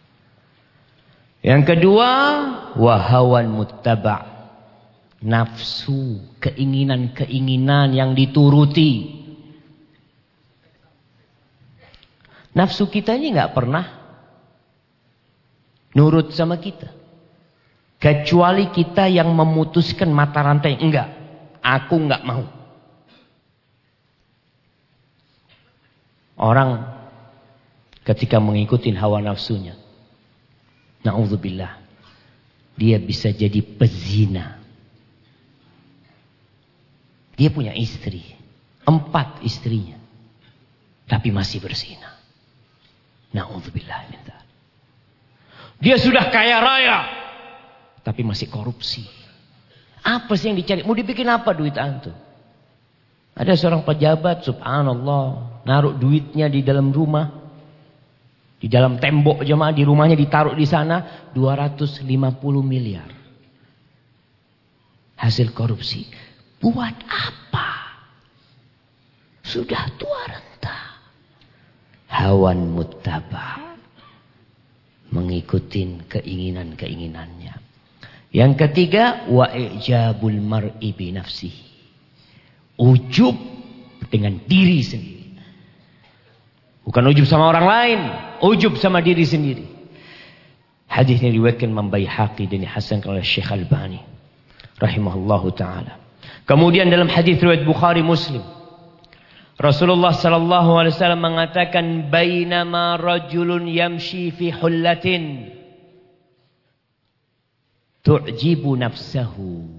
B: Yang kedua, wahawan muttaba'. Nafsu, keinginan-keinginan yang dituruti. Nafsu kita ini nggak pernah nurut sama kita. Kecuali kita yang memutuskan mata rantai. Enggak, aku nggak mau. Orang ketika mengikuti hawa nafsunya, na'udzubillah, dia bisa jadi pezina. Dia punya istri, 4 istrinya, tapi masih berzina. Na'udzubillah min dzalik. Dia sudah kaya raya, tapi masih korupsi. Apa sih yang dicari? Mau dibikin apa duit antum? Ada seorang pejabat, subhanallah, naruh duitnya di dalam rumah. Di dalam tembok jemaah, di rumahnya ditaruh di sana 250 miliar. Hasil korupsi. Buat apa? Sudah tua renta. Hawan muttaba. Mengikuti keinginan-keinginannya. Yang ketiga, wa ijabul mar'i bi nafsihi. Ujub dengan diri sendiri. Bukan ujub sama orang lain, ujub sama diri sendiri. Hadis ini diriwayatkan Imam Baihaqi dan dihasankan oleh Syekh Albani rahimahullahu taala. Kemudian dalam hadis riwayat Bukhari Muslim, Rasulullah sallallahu alaihi wasallam mengatakan, bainama rajulun yamshi fi hullatin tu'jibu nafsahu.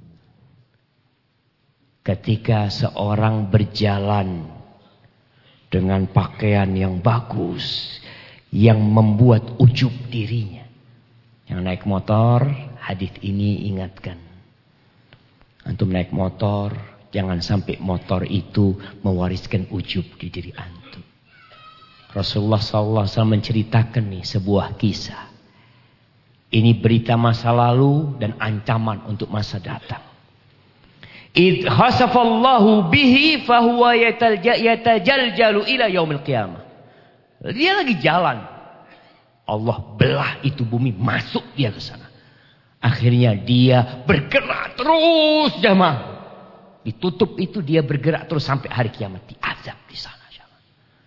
B: Ketika seorang berjalan dengan pakaian yang bagus, yang membuat ujub dirinya. Yang naik motor, hadis ini ingatkan. Antum naik motor, jangan sampai motor itu mewariskan ujub di diri antum. Rasulullah SAW menceritakan nih sebuah kisah. Ini berita masa lalu dan ancaman untuk masa datang. Idh khasafallahu bihi fahuwa yatajaljalu ila yaumil qiyamah. Dia lagi jalan. Allah belah itu bumi, masuk dia ke sana. Akhirnya dia bergerak terus jamaah. Ditutup itu dia bergerak terus sampai hari kiamat, diazab di sana jamaah.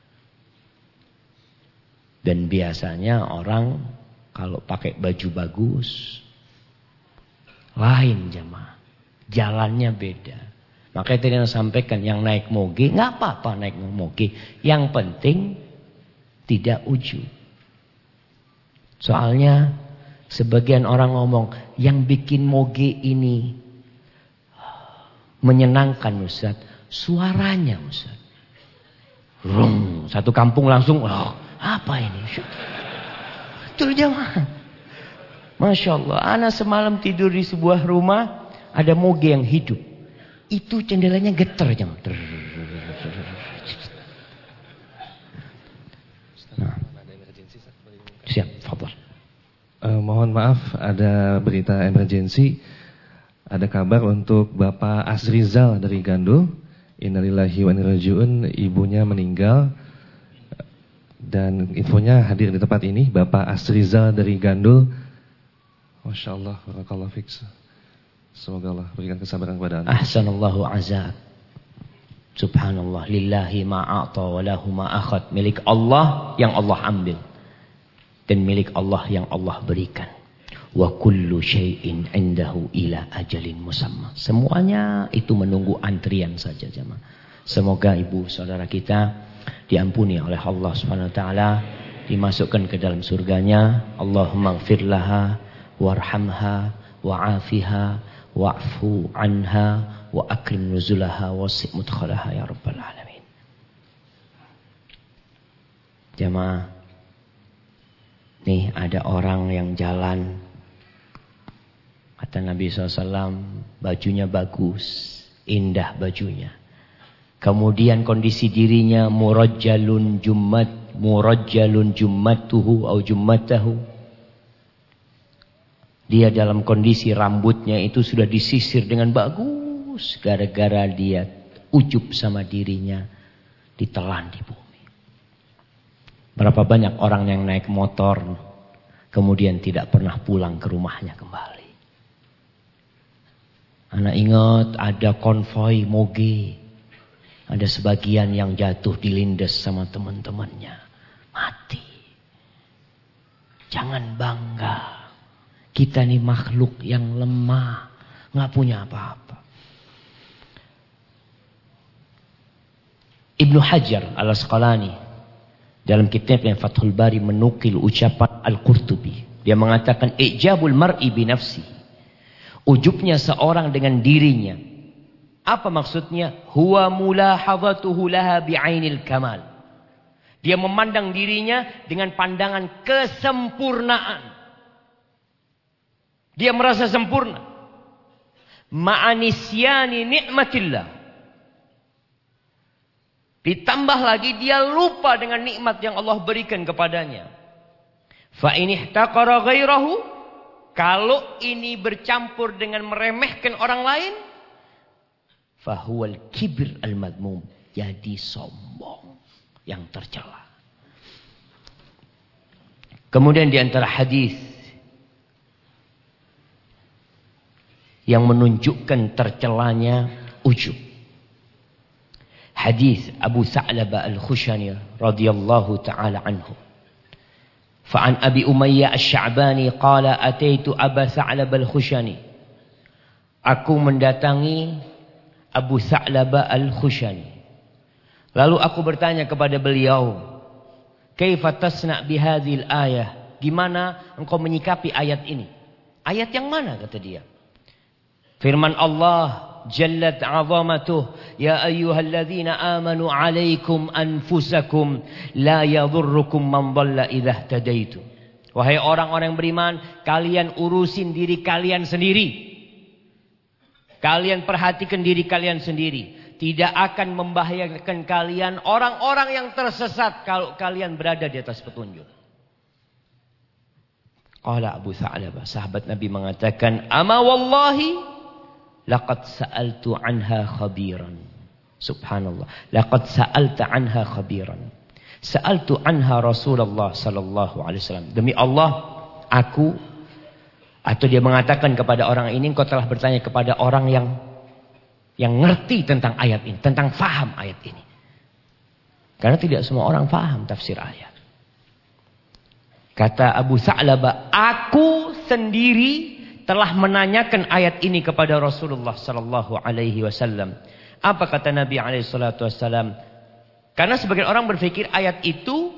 B: Dan biasanya orang kalau pakai baju bagus lain jamaah. Jalannya beda. Makanya tadi saya sampaikan, yang naik moge nggak apa-apa naik moge. Yang penting tidak ujub. Soalnya sebagian orang ngomong yang bikin moge ini menyenangkan Ustaz, suaranya Ustaz. Rum, satu kampung langsung, apa ini? Betul jamaah. Masya Allah, ana semalam tidur di sebuah rumah. Ada moge yang hidup. Itu jendelanya getar jangan. Nah. Siap, fadhal.
A: Mohon maaf, ada berita emergensi. Ada kabar untuk Bapak Asrizal dari Gandul. Innalillahi wa inna ilaihi raji'un. Ibunya meninggal. Dan infonya hadir di tempat ini Bapak Asrizal dari Gandul. Masya Allah, barakallahu fiik. Semoga Allah berikan kesabaran kepada Anda.
B: Ahsanallahu azab. Subhanallah, lillahi ma'ata wa lahu ma'akhad. Milik Allah yang Allah ambil dan milik Allah yang Allah berikan. Wa kullu syai'in 'indahu ila ajalin musamma. Semuanya itu menunggu antrian saja jemaah. Semoga ibu saudara kita diampuni oleh Allah Subhanahu wa taala, dimasukkan ke dalam surganya. Allahumma ighfir laha warhamha wa'afiha wa'fu anha wa akrim nuzulaha wasi' mudkhalaha ya rabbal alamin. Jemaah, nih ada orang yang jalan, kata Nabi SAW, bajunya bagus, indah bajunya. Kemudian kondisi dirinya murajjalun jummatuhu au jummatahu. Dia dalam kondisi rambutnya itu sudah disisir dengan bagus, gara-gara dia ujub sama dirinya, ditelan di bumi. Berapa banyak orang yang naik motor kemudian tidak pernah pulang ke rumahnya kembali. Anak ingat ada konvoi moge. Ada sebagian yang jatuh dilindas sama teman-temannya. Mati. Jangan bangga. Kita ini makhluk yang lemah. Nggak punya apa-apa. Ibnu Hajar al-Asqalani dalam kitabnya Fathul Bari menukil ucapan Al-Qurtubi. Dia mengatakan ijabul mar'i binafsi. Ujubnya seorang dengan dirinya. Apa maksudnya? Huwa mulahadhatuhu laha bi'ainil kamal. Dia memandang dirinya dengan pandangan kesempurnaan. Dia merasa sempurna. Ma'anisyani ni'matillah. Ditambah lagi dia lupa dengan nikmat yang Allah berikan kepadanya. Fa in ihtaqara ghairahu, kalau ini bercampur dengan meremehkan orang lain, fahuwal kibir al-madmum, jadi sombong yang tercela. Kemudian di antara hadis yang menunjukkan tercelanya ujub, hadis Abu Sa'labah al-Khushani radhiyallahu taala anhu. Fa'an Abi Umayyah Asy-Sya'bani qala ataitu Aba Sa'labah al-Khushani. Aku mendatangi Abu Sa'labah al-Khushani. Lalu aku bertanya kepada beliau, "Kaifa tasna' bihadhil ayah?" Gimana engkau menyikapi ayat ini? Ayat yang mana kata dia? Firman Allah Jallat 'azamatuh, ya ayyuhalladzina amanu 'alaikum anfusakum la yadhurrukum man dhalla idza ihtadaitum. Wahai orang-orang yang beriman, kalian urusin diri kalian sendiri. Kalian perhatikan diri kalian sendiri. Tidak akan membahayakan kalian orang-orang yang tersesat kalau kalian berada di atas petunjuk. Qala Abu Sa'labah, sahabat Nabi mengatakan, "Ama wallahi laqad sa'altu anha khabiran." Subhanallah. Laqad sa'alta anha khabiran. Sa'altu anha Rasulullah sallallahu alaihi wasallam. Demi Allah, aku, atau dia mengatakan kepada orang ini, engkau telah bertanya kepada orang yang ngerti tentang ayat ini, tentang faham ayat ini. Karena tidak semua orang faham tafsir ayat. Kata Abu Sa'labah, aku sendiri telah menanyakan ayat ini kepada Rasulullah sallallahu alaihi wasallam. Apa kata Nabi alaihi salatu wasallam? Karena sebagian orang berpikir ayat itu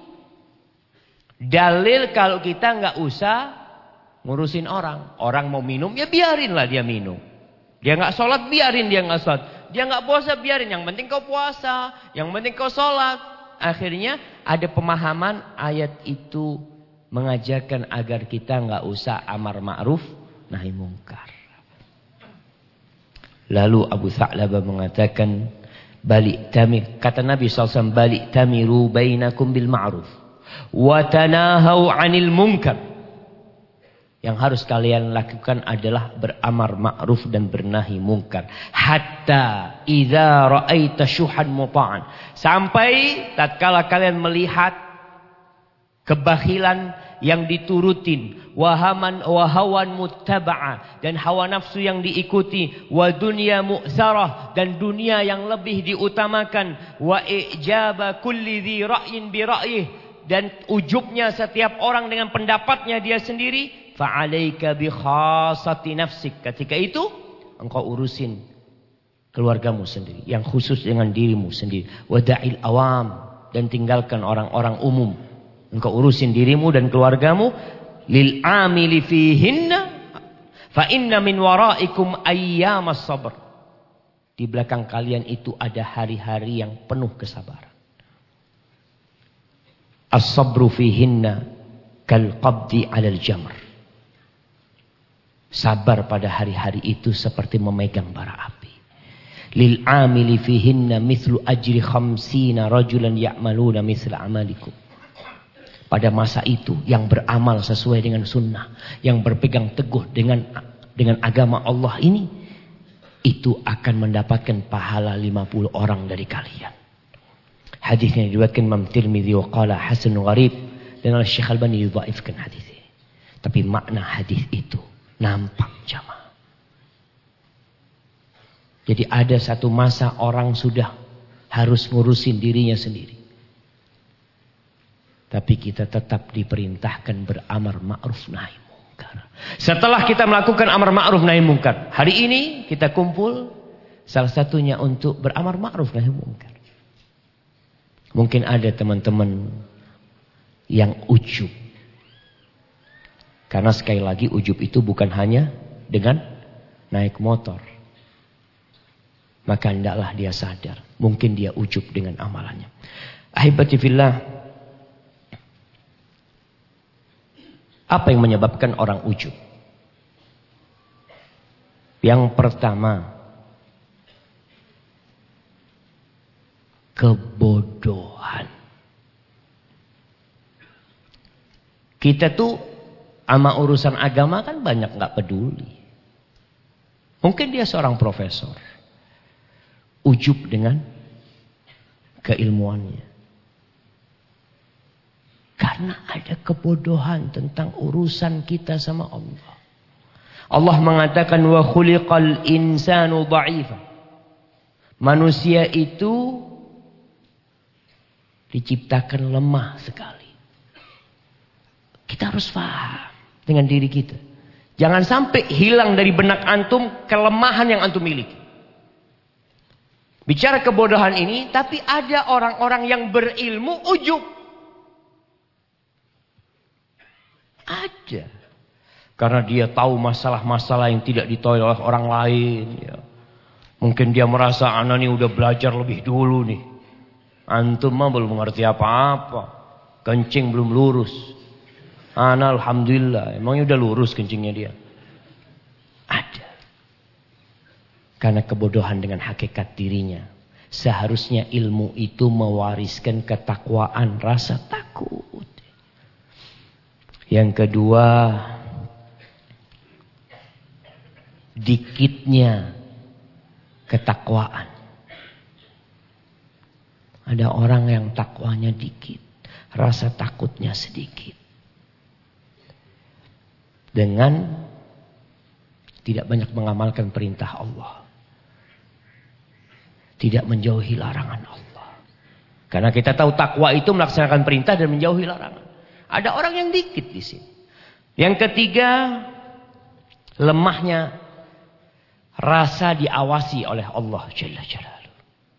B: dalil kalau kita nggak usah ngurusin orang. Orang mau minum, ya biarinlah dia minum. Dia nggak sholat, biarin dia nggak sholat. Dia nggak puasa, biarin. Yang penting kau puasa, yang penting kau sholat. Akhirnya ada pemahaman ayat itu mengajarkan agar kita nggak usah amar ma'ruf nahi mungkar. Lalu Abu Sa'labah mengatakan, balik tamir, kata Nabi SAW, balik tamiru bainakum bil ma'ruf wa tanahau 'anil munkar. Yang harus kalian lakukan adalah beramar ma'ruf dan bernahi mungkar. Hatta idza ra'aita syuhan muta'an, sampai tatkala kalian melihat kebakhilan yang diturutin, wahawan muttaba'a, dan hawa nafsu yang diikuti, wa dunya mu'sarah, dan dunia yang lebih diutamakan, wa ijaba kulli dhi ra'yin bi ra'yih, dan ujubnya setiap orang dengan pendapatnya dia sendiri. fa'alaika bi khassati nafsik. Ketika itu engkau urusin keluargamu sendiri, yang khusus dengan dirimu sendiri. Wada'il awam, dan tinggalkan orang-orang umum. Engkau urusin dirimu dan keluargamu. Lil amili fihinna fa inna min waraikum ayyamas sabr. Di belakang kalian itu ada hari-hari yang penuh kesabaran. As-sabru fihinna kal qabdi 'alal jamr. Sabar pada hari-hari itu seperti memegang bara api. Lil amili fihinna mithlu ajri 50 rajulan ya'maluna mithla amalikum. Pada masa itu yang beramal sesuai dengan sunnah, yang berpegang teguh dengan agama Allah ini, itu akan mendapatkan pahala 50 orang dari kalian. Hadisnya diriwayatkan Imam Tirmidzi wa qala hasan gharib, dan oleh Syekh Albani didhaifkan hadis ini. Tapi makna hadis itu nampak jamaah. Jadi ada satu masa orang sudah harus ngurusin dirinya sendiri. Tapi kita tetap diperintahkan beramar ma'ruf nahi mungkar. Setelah kita melakukan amar ma'ruf nahi mungkar, hari ini kita kumpul salah satunya untuk beramar ma'ruf nahi mungkar. Mungkin ada teman-teman yang ujub. Karena sekali lagi ujub itu bukan hanya dengan naik motor. Maka hendaklah dia sadar. Mungkin dia ujub dengan amalannya. Ahibati fillah. Apa yang menyebabkan orang ujub? Yang pertama, kebodohan. Kita tuh sama urusan agama kan banyak gak peduli. Mungkin dia seorang profesor. Ujub dengan keilmuannya. Karena ada kebodohan tentang urusan kita sama Allah. Allah mengatakan wa khuliqal insanu dha'ifa. Manusia itu diciptakan lemah sekali. Kita harus paham dengan diri kita. Jangan sampai hilang dari benak antum kelemahan yang antum miliki. Bicara kebodohan ini, tapi ada orang-orang yang berilmu ujub. Ada. Karena dia tahu masalah-masalah yang tidak ditahu oleh orang lain. Ya. Mungkin dia merasa anak ini udah belajar lebih dulu nih. Antum mah belum mengerti apa-apa. Kencing belum lurus. Ana alhamdulillah, emangnya udah lurus kencingnya dia. Ada. Karena kebodohan dengan hakikat dirinya. Seharusnya ilmu itu mewariskan ketakwaan, rasa takut. Yang kedua, dikitnya ketakwaan. Ada orang yang takwanya dikit, rasa takutnya sedikit. Dengan tidak banyak mengamalkan perintah Allah. Tidak menjauhi larangan Allah. Karena kita tahu takwa itu melaksanakan perintah dan menjauhi larangan. Ada orang yang dikit di sini. Yang ketiga, lemahnya rasa diawasi oleh Allah Jalla Jalaluhu.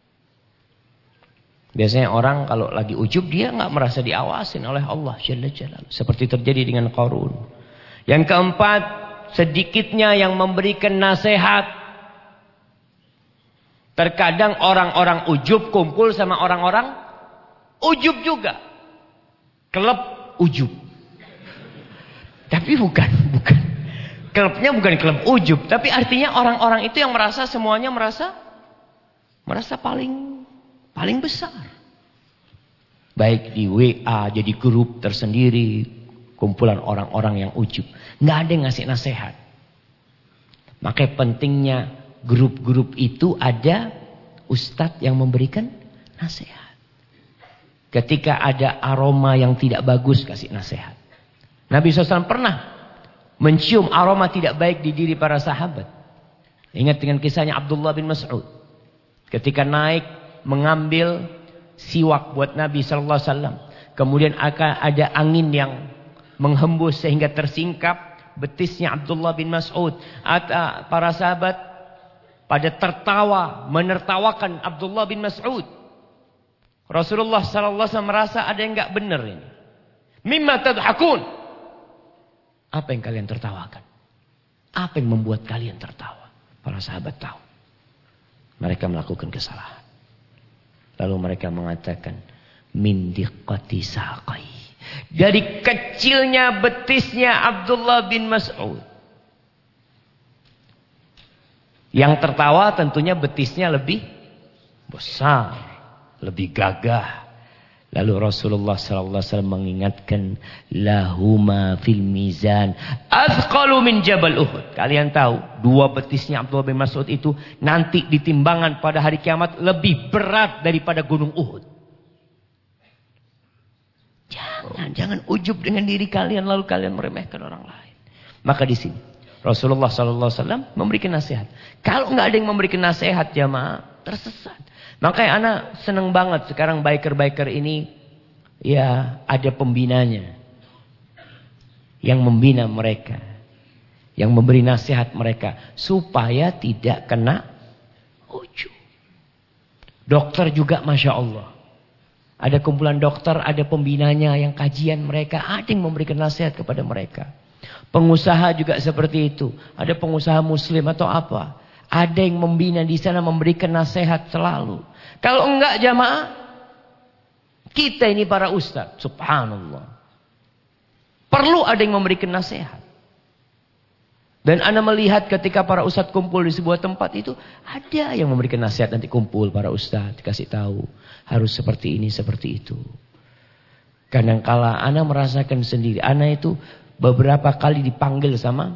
B: Biasanya orang kalau lagi ujub dia nggak merasa diawasin oleh Allah Jalla Jalaluhu. Seperti terjadi dengan Qarun. Yang keempat, sedikitnya yang memberikan nasihat. Terkadang orang-orang ujub kumpul sama orang-orang ujub juga. Klub ujub. Tapi bukan. Klubnya bukan klub ujub. Tapi artinya orang-orang itu yang merasa semuanya merasa paling besar. Baik di WA jadi grup tersendiri. Kumpulan orang-orang yang ujub. Nggak ada yang ngasih nasihat. Makanya pentingnya grup-grup itu ada ustadz yang memberikan nasihat. Ketika ada aroma yang tidak bagus, kasih nasihat. Nabi SAW pernah mencium aroma tidak baik di diri para sahabat. Ingat dengan kisahnya Abdullah bin Mas'ud. Ketika naik mengambil siwak buat Nabi SAW. Kemudian akan ada angin yang menghembus sehingga tersingkap betisnya Abdullah bin Mas'ud. Para sahabat pada tertawa, menertawakan Abdullah bin Mas'ud. Rasulullah sallallahu alaihi wasallam merasa ada yang enggak benar ini. Mimma tadhakun? Apa yang kalian tertawakan? Apa yang membuat kalian tertawa? Para sahabat tahu. Mereka melakukan kesalahan. Lalu mereka mengatakan, min diqqati saqai. Dari kecilnya betisnya Abdullah bin Mas'ud. Yang tertawa tentunya betisnya lebih besar, lebih gagah. Lalu Rasulullah SAW mengingatkan, lahuma fil mizan athqalu min jabal Uhud. Kalian tahu, dua betisnya Abdullah bin Mas'ud itu nanti di timbangan pada hari kiamat lebih berat daripada gunung Uhud. Jangan ujub dengan diri kalian lalu kalian meremehkan orang lain. Maka di sini Rasulullah SAW memberikan nasihat. Kalau nggak ada yang memberikan nasihat, jamaah tersesat. Makanya anak seneng banget sekarang biker-biker ini ya ada pembinanya. Yang membina mereka. Yang memberi nasihat mereka supaya tidak kena ujub. Dokter juga Masya Allah. Ada kumpulan dokter, ada pembinanya yang kajian mereka. Ada yang memberikan nasihat kepada mereka. Pengusaha juga seperti itu. Ada pengusaha muslim atau apa. Ada yang membina di sana memberikan nasihat selalu. Kalau enggak jamaah, kita ini para ustaz, subhanallah. Perlu ada yang memberikan nasihat. Dan ana melihat ketika para ustaz kumpul di sebuah tempat itu, ada yang memberikan nasihat nanti kumpul para ustaz, dikasih tahu. Harus seperti ini, seperti itu. Kadangkala ana merasakan sendiri. Ana itu beberapa kali dipanggil sama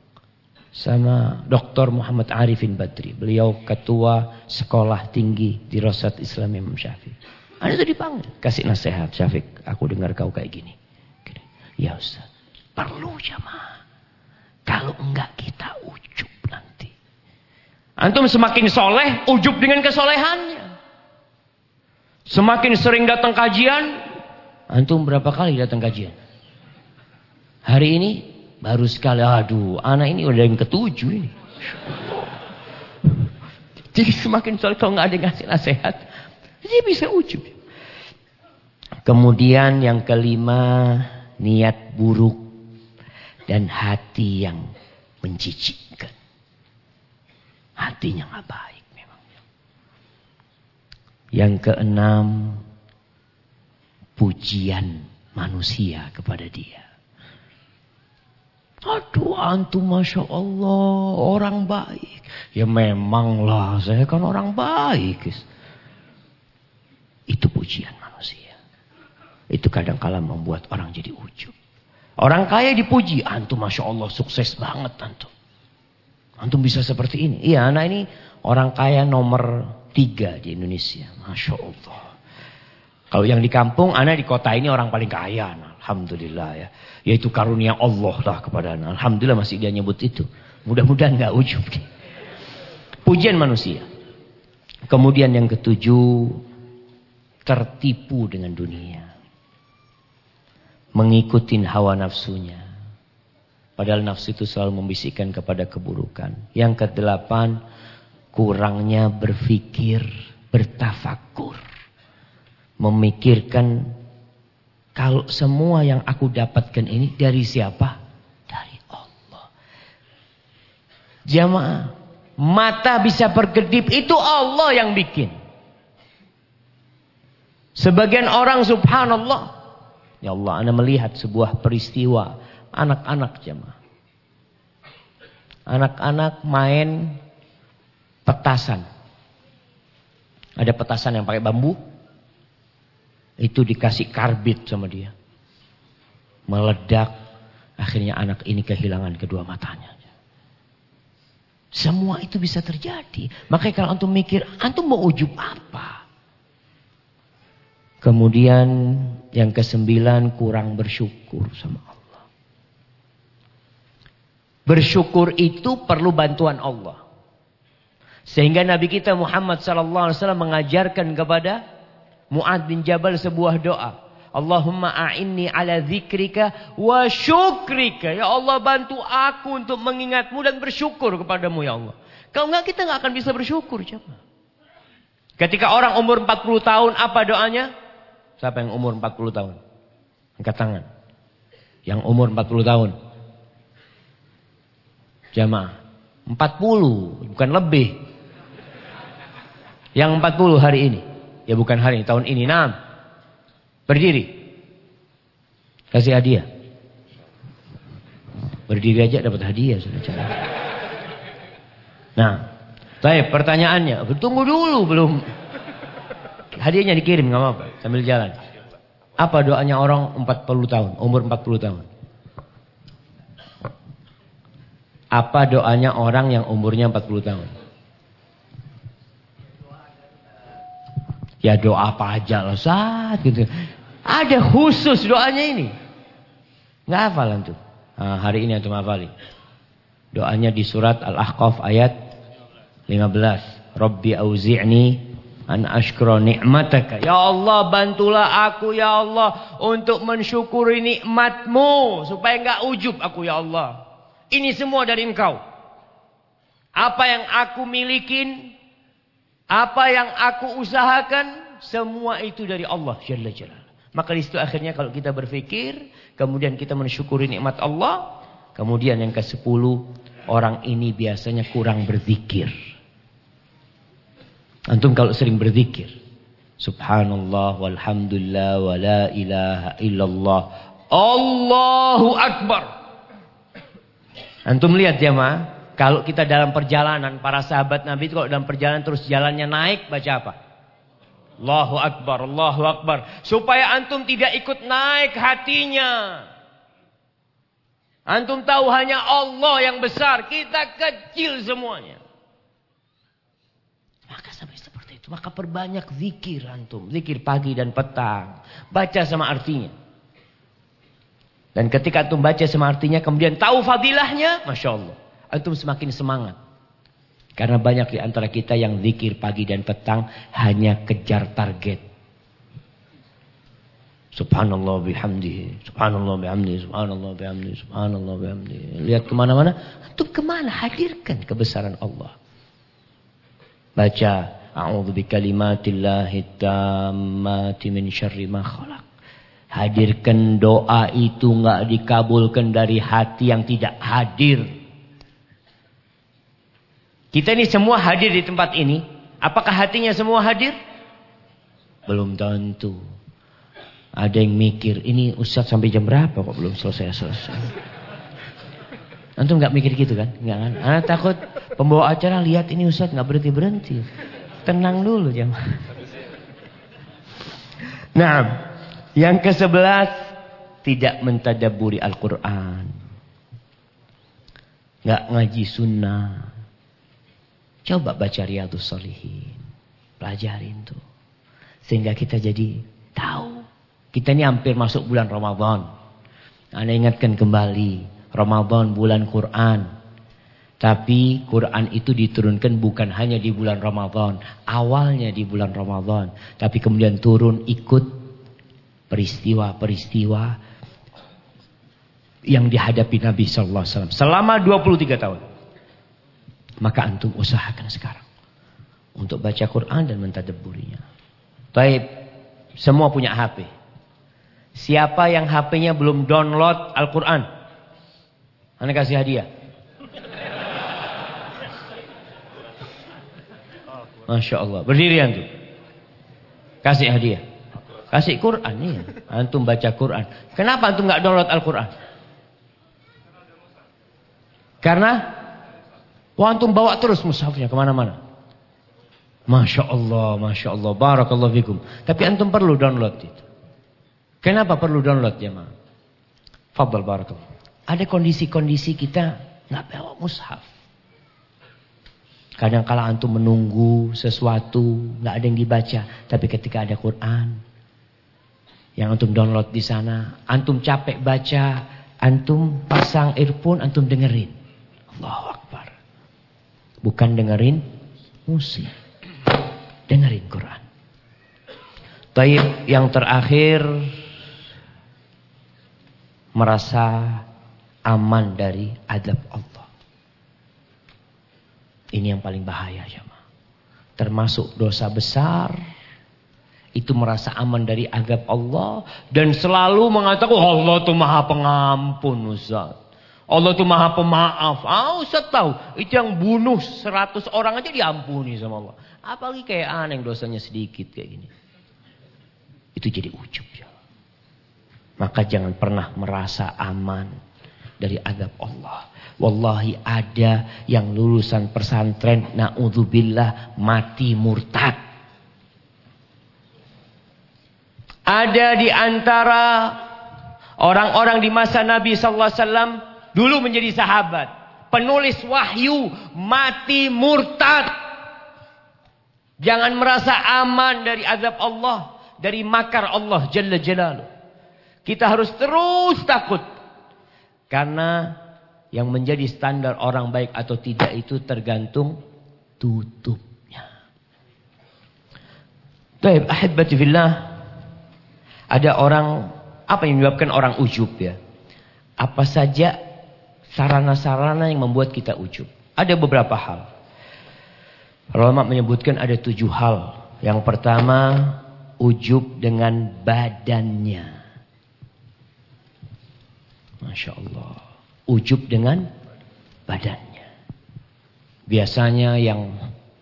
B: Dr. Muhammad Arifin Badri. Beliau ketua sekolah tinggi di Rasad Islam Imam Syafi'i. Ana itu dipanggil, kasih nasihat, Syafiq, aku dengar kau kayak gini. Ya Ustaz, perlu jamaah. Kalau enggak kita ujub nanti. Antum semakin soleh, ujub dengan kesolehannya. Semakin sering datang kajian, antum berapa kali datang kajian? Hari ini baru sekali. Aduh, anak ini udah yang ke-7 ini. Jadi semakin soleh, kalau nggak ada yang ngasih nasihat, dia bisa ujub. Kemudian yang kelima, niat buruk dan hati yang menjijikkan. Hatinya nggak baik memang. Yang keenam, pujian manusia kepada dia. Aduh antum Masya Allah orang baik. Ya memanglah saya kan orang baik. Itu pujian manusia. Itu kadang-kala membuat orang jadi ujub. Orang kaya dipuji. Antum Masya Allah sukses banget antum. Antum bisa seperti ini. Iya anak ini orang kaya nomor 3 di Indonesia. Masya Allah. Kalau yang di kampung, anak di kota ini orang paling kaya. Alhamdulillah ya. Yaitu karunia Allah lah kepada anak. Alhamdulillah masih dia nyebut itu. Mudah-mudahan gak ujub. Pujian manusia. Kemudian yang ketujuh, tertipu dengan dunia. Mengikuti hawa nafsunya. Padahal nafsu itu selalu membisikkan kepada keburukan. Yang kedelapan, kurangnya berpikir, bertafakur. Memikirkan kalau semua yang aku dapatkan ini dari siapa? Dari Allah. Jamaah, mata bisa berkedip itu Allah yang bikin. Sebagian orang subhanallah, ya Allah, ana melihat sebuah peristiwa anak-anak jamaah. Anak-anak main petasan. Ada petasan yang pakai bambu. Itu dikasih karbit sama dia. Meledak. Akhirnya anak ini kehilangan kedua matanya. Semua itu bisa terjadi. Makanya kalau antum mikir, antum mau ujub apa? Kemudian yang ke-9, kurang bersyukur sama Allah. Bersyukur itu perlu bantuan Allah. Sehingga Nabi kita Muhammad SAW mengajarkan kepada Mu'adz bin Jabal sebuah doa. Allahumma a'inni ala dzikrika wa syukrika. Ya Allah, bantu aku untuk mengingatmu dan bersyukur kepadamu ya Allah. Kalau enggak, kita enggak akan bisa bersyukur. Coba. Ketika orang umur 40 tahun, apa doanya? Siapa yang umur 40 tahun? Angkat tangan. Yang umur 40 tahun. Jamaah. 40, bukan lebih. Yang 40 hari ini. Ya bukan hari ini, tahun ini. Naam. Berdiri. Kasih hadiah. Berdiri aja dapat hadiah. Nah. Baik, pertanyaannya. Tunggu dulu, belum. Hadiahnya dikirim, gak apa-apa. Sambil jalan. Apa doanya orang 40 tahun, umur 40 tahun? Apa doanya orang yang umurnya 40 tahun? Ya doa apa aja loh, saat gitu. Ada khusus doanya ini. Nggak hafal antum. Nah, hari ini antum hafali. Doanya di surat Al-Ahqaf ayat 15. Rabbi auzi'ni an ashkura ni'mataka. Ya Allah, bantulah aku ya Allah untuk mensyukuri nikmatmu supaya enggak ujub aku ya Allah. Ini semua dari Engkau. Apa yang aku milikin, apa yang aku usahakan, semua itu dari Allah Jalla Jalaluhu. Maka di situ akhirnya kalau kita berpikir, kemudian kita mensyukuri nikmat Allah, kemudian yang ke-10, orang ini biasanya kurang berzikir. Antum kalau sering berzikir, subhanallah walhamdulillah wa la ilaha illallah, Allahu Akbar. Antum lihat jemaah, kalau kita dalam perjalanan, para sahabat Nabi itu kalau dalam perjalanan terus jalannya naik, baca apa? Allahu Akbar, Allahu Akbar. Supaya antum tidak ikut naik hatinya. Antum tahu hanya Allah yang besar, kita kecil semuanya. Maka sampai seperti itu. Maka perbanyak zikir antum. Zikir pagi dan petang. Baca sama artinya. Dan ketika antum baca sama artinya. Kemudian tahu fadilahnya. Masya Allah. Antum semakin semangat. Karena banyak di antara kita yang zikir pagi dan petang. Hanya kejar target. Subhanallah bihamdihi. Subhanallah bihamdihi. Subhanallah bihamdihi. Subhanallah bihamdihi. Lihat kemana-mana. Antum kemana? Hadirkan kebesaran Allah. Baca a'udzu bikalimatillahi tammati min syarri ma khalaq. Hadirkan doa itu enggak dikabulkan dari hati yang tidak hadir. Kita ini semua hadir di tempat ini. Apakah hatinya semua hadir? Belum tentu. Ada yang mikir, ini Ustaz sampai jam berapa kok belum selesai. Antum nggak mikir gitu kan? Nggak kan? Anak takut pembawa acara lihat ini Ustaz nggak berhenti. Tenang dulu jemaah. Nah, yang ke-11 tidak mentadabburi Al-Quran, nggak ngaji sunnah. Coba baca Riyadhus Shalihin, pelajarin tuh, sehingga kita jadi tahu. Kita ini hampir masuk bulan Ramadan. Anda ingatkan kembali. Ramadan bulan Quran. Tapi Quran itu diturunkan bukan hanya di bulan Ramadan. Awalnya di bulan Ramadan. Tapi kemudian turun ikut peristiwa-peristiwa yang dihadapi Nabi SAW. Selama 23 tahun. Maka antum usahakan sekarang. Untuk baca Quran dan mentadabburinya. Baik. Semua punya HP. Siapa yang HP-nya belum download Al-Quran? Anda kasih hadiah. Masya Allah. Berdiri antum. Kasih hadiah. Kasih Quran nih. Antum baca Quran. Kenapa antum nggak download Al-Quran? Karena antum bawa terus mushafnya kemana-mana. Masya Allah, Masya Allah. Barakallahu fikum. Tapi antum perlu download itu. Kenapa perlu download ya ma? Fadal barakallahu. Ada kondisi-kondisi kita nggak bawa mushaf. Kadang kala antum menunggu sesuatu, nggak ada yang dibaca. Tapi ketika ada Quran, yang antum download di sana, antum capek baca, antum pasang earphone, antum dengerin. Allahu Akbar. Bukan dengerin musik, dengerin Quran. Taib yang terakhir, merasa aman dari azab Allah. Ini yang paling bahaya, jemaah. Termasuk dosa besar itu merasa aman dari azab Allah dan selalu mengatakan Allah itu Maha Pengampun, Ustaz. Allah itu Maha Pemaaf. Ustaz tahu, itu yang bunuh 100 orang aja diampuni sama Allah. Apalagi kayak aneh yang dosanya sedikit kayak gini. Itu jadi ujub, ya. Maka jangan pernah merasa aman dari azab Allah. Wallahi ada yang lulusan pesantren naudzubillah mati murtad. Ada di antara orang-orang di masa Nabi sallallahu alaihi wasallam dulu menjadi sahabat, penulis wahyu mati murtad. Jangan merasa aman dari azab Allah, dari makar Allah jalla jalaluhu. Kita harus terus takut. Karena yang menjadi standar orang baik atau tidak itu tergantung tutupnya. Baik, ahibati fillah. Ada orang, apa yang menyebabkan orang ujub ya? Apa saja sarana-sarana yang membuat kita ujub? Ada beberapa hal. Ulama menyebutkan ada 7 hal. Yang pertama, ujub dengan badannya. Masya Allah. Ujub dengan badannya. Biasanya yang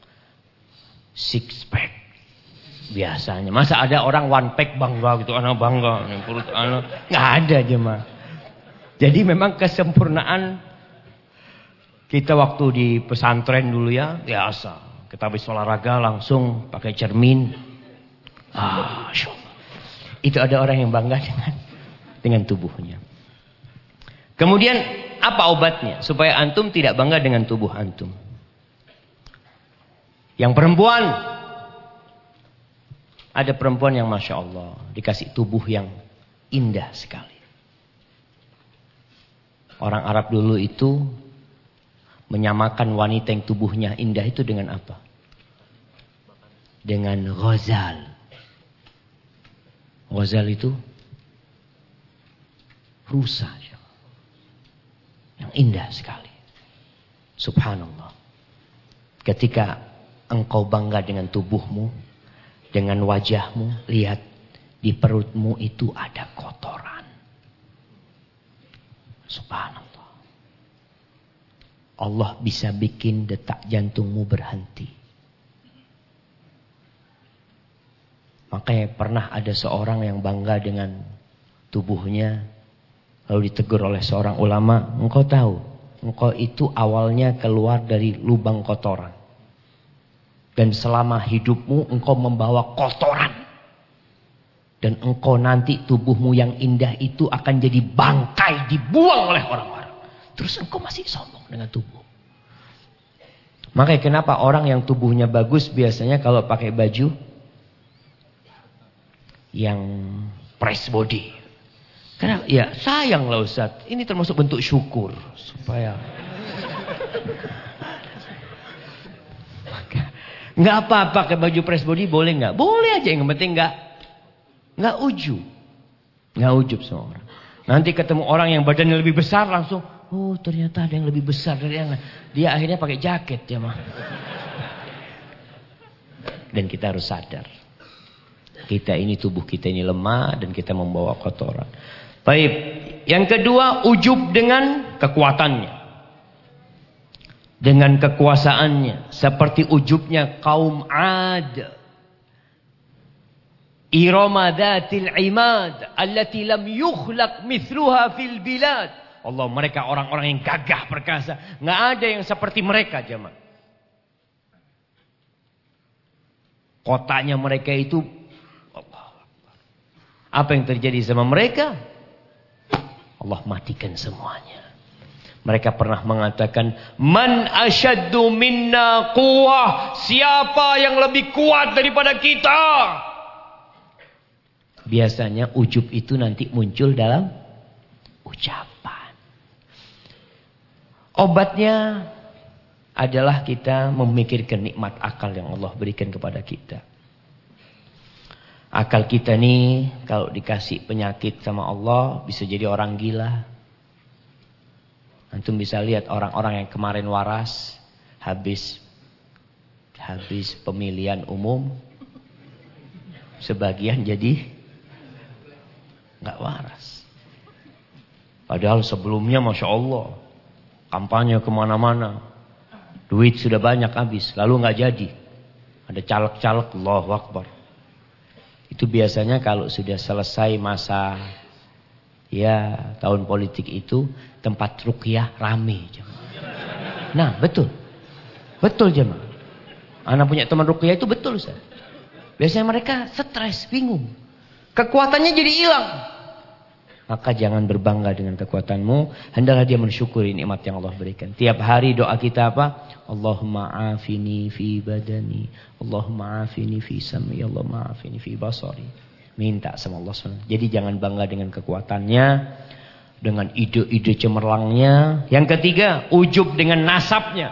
B: six pack. Biasanya. Masa ada orang one pack bangga gitu. Anak bangga. Perut anak. Nggak ada jemaah. Jadi memang kesempurnaan. Kita waktu di pesantren dulu ya. Biasa. Kita habis olahraga langsung pakai cermin. Masya Allah. Itu ada orang yang bangga dengan tubuhnya. Kemudian apa obatnya? Supaya antum tidak bangga dengan tubuh antum. Yang perempuan. Ada perempuan yang Masya Allah. Dikasih tubuh yang indah sekali. Orang Arab dulu itu menyamakan wanita yang tubuhnya indah itu dengan apa? Dengan ghazal. Ghazal itu rusa. Yang indah sekali. Subhanallah. Ketika engkau bangga dengan tubuhmu, dengan wajahmu, lihat di perutmu itu ada kotoran. Subhanallah. Allah bisa bikin detak jantungmu berhenti. Makanya pernah ada seorang yang bangga dengan tubuhnya. Lalu ditegur oleh seorang ulama, engkau tahu, engkau itu awalnya keluar dari lubang kotoran. Dan selama hidupmu engkau membawa kotoran. Dan engkau nanti tubuhmu yang indah itu akan jadi bangkai, dibuang oleh orang-orang. Terus engkau masih sombong dengan tubuh. Makanya kenapa orang yang tubuhnya bagus biasanya kalau pakai baju yang press body. Karena ya sayanglah Ustaz, ini termasuk bentuk syukur supaya nggak apa-apa pakai baju press body boleh nggak? Boleh aja, yang penting nggak ujub, nggak ujub sama orang. Nanti ketemu orang yang badannya lebih besar langsung, oh ternyata ada yang lebih besar dari yang dia akhirnya pakai jaket ya mah. Dan kita harus sadar, kita ini tubuh kita ini lemah dan kita membawa kotoran. Baik, yang kedua ujub dengan kekuatannya. Dengan kekuasaannya. Seperti ujubnya kaum Ad. Irama dhatil imad. Allati lam yukhlaq mithluha fil bilad. Allah, mereka orang-orang yang gagah perkasa. Nggak ada yang seperti mereka jemaah. Kotanya mereka itu. Allah. Apa yang terjadi sama mereka? Allah matikan semuanya. Mereka pernah mengatakan, man asyaddu minna quwwah, siapa yang lebih kuat daripada kita? Biasanya ujub itu nanti muncul dalam ucapan. Obatnya adalah kita memikirkan nikmat akal yang Allah berikan kepada kita. Akal kita nih kalau dikasih penyakit sama Allah bisa jadi orang gila. Antum bisa lihat orang-orang yang kemarin waras habis pemilihan umum sebagian jadi nggak waras. Padahal sebelumnya Masya Allah kampanye kemana-mana, duit sudah banyak habis, lalu nggak jadi. Ada caleg-caleg, Allahu Akbar. Itu biasanya kalau sudah selesai masa tahun politik itu tempat ruqyah rame. Nah betul jemaah. Anak punya teman ruqyah itu betul Ustaz. Biasanya mereka stres, bingung, kekuatannya jadi hilang. Maka jangan berbangga dengan kekuatanmu. Hendaklah dia mensyukuri nikmat yang Allah berikan. Tiap hari doa kita apa? Allahumma afini fi badani. Allahumma afini fi sam'i. Allahumma afini fi basari. Minta sama Allah SWT. Jadi jangan bangga dengan kekuatannya. Dengan ide-ide cemerlangnya. Yang ketiga, ujub dengan nasabnya.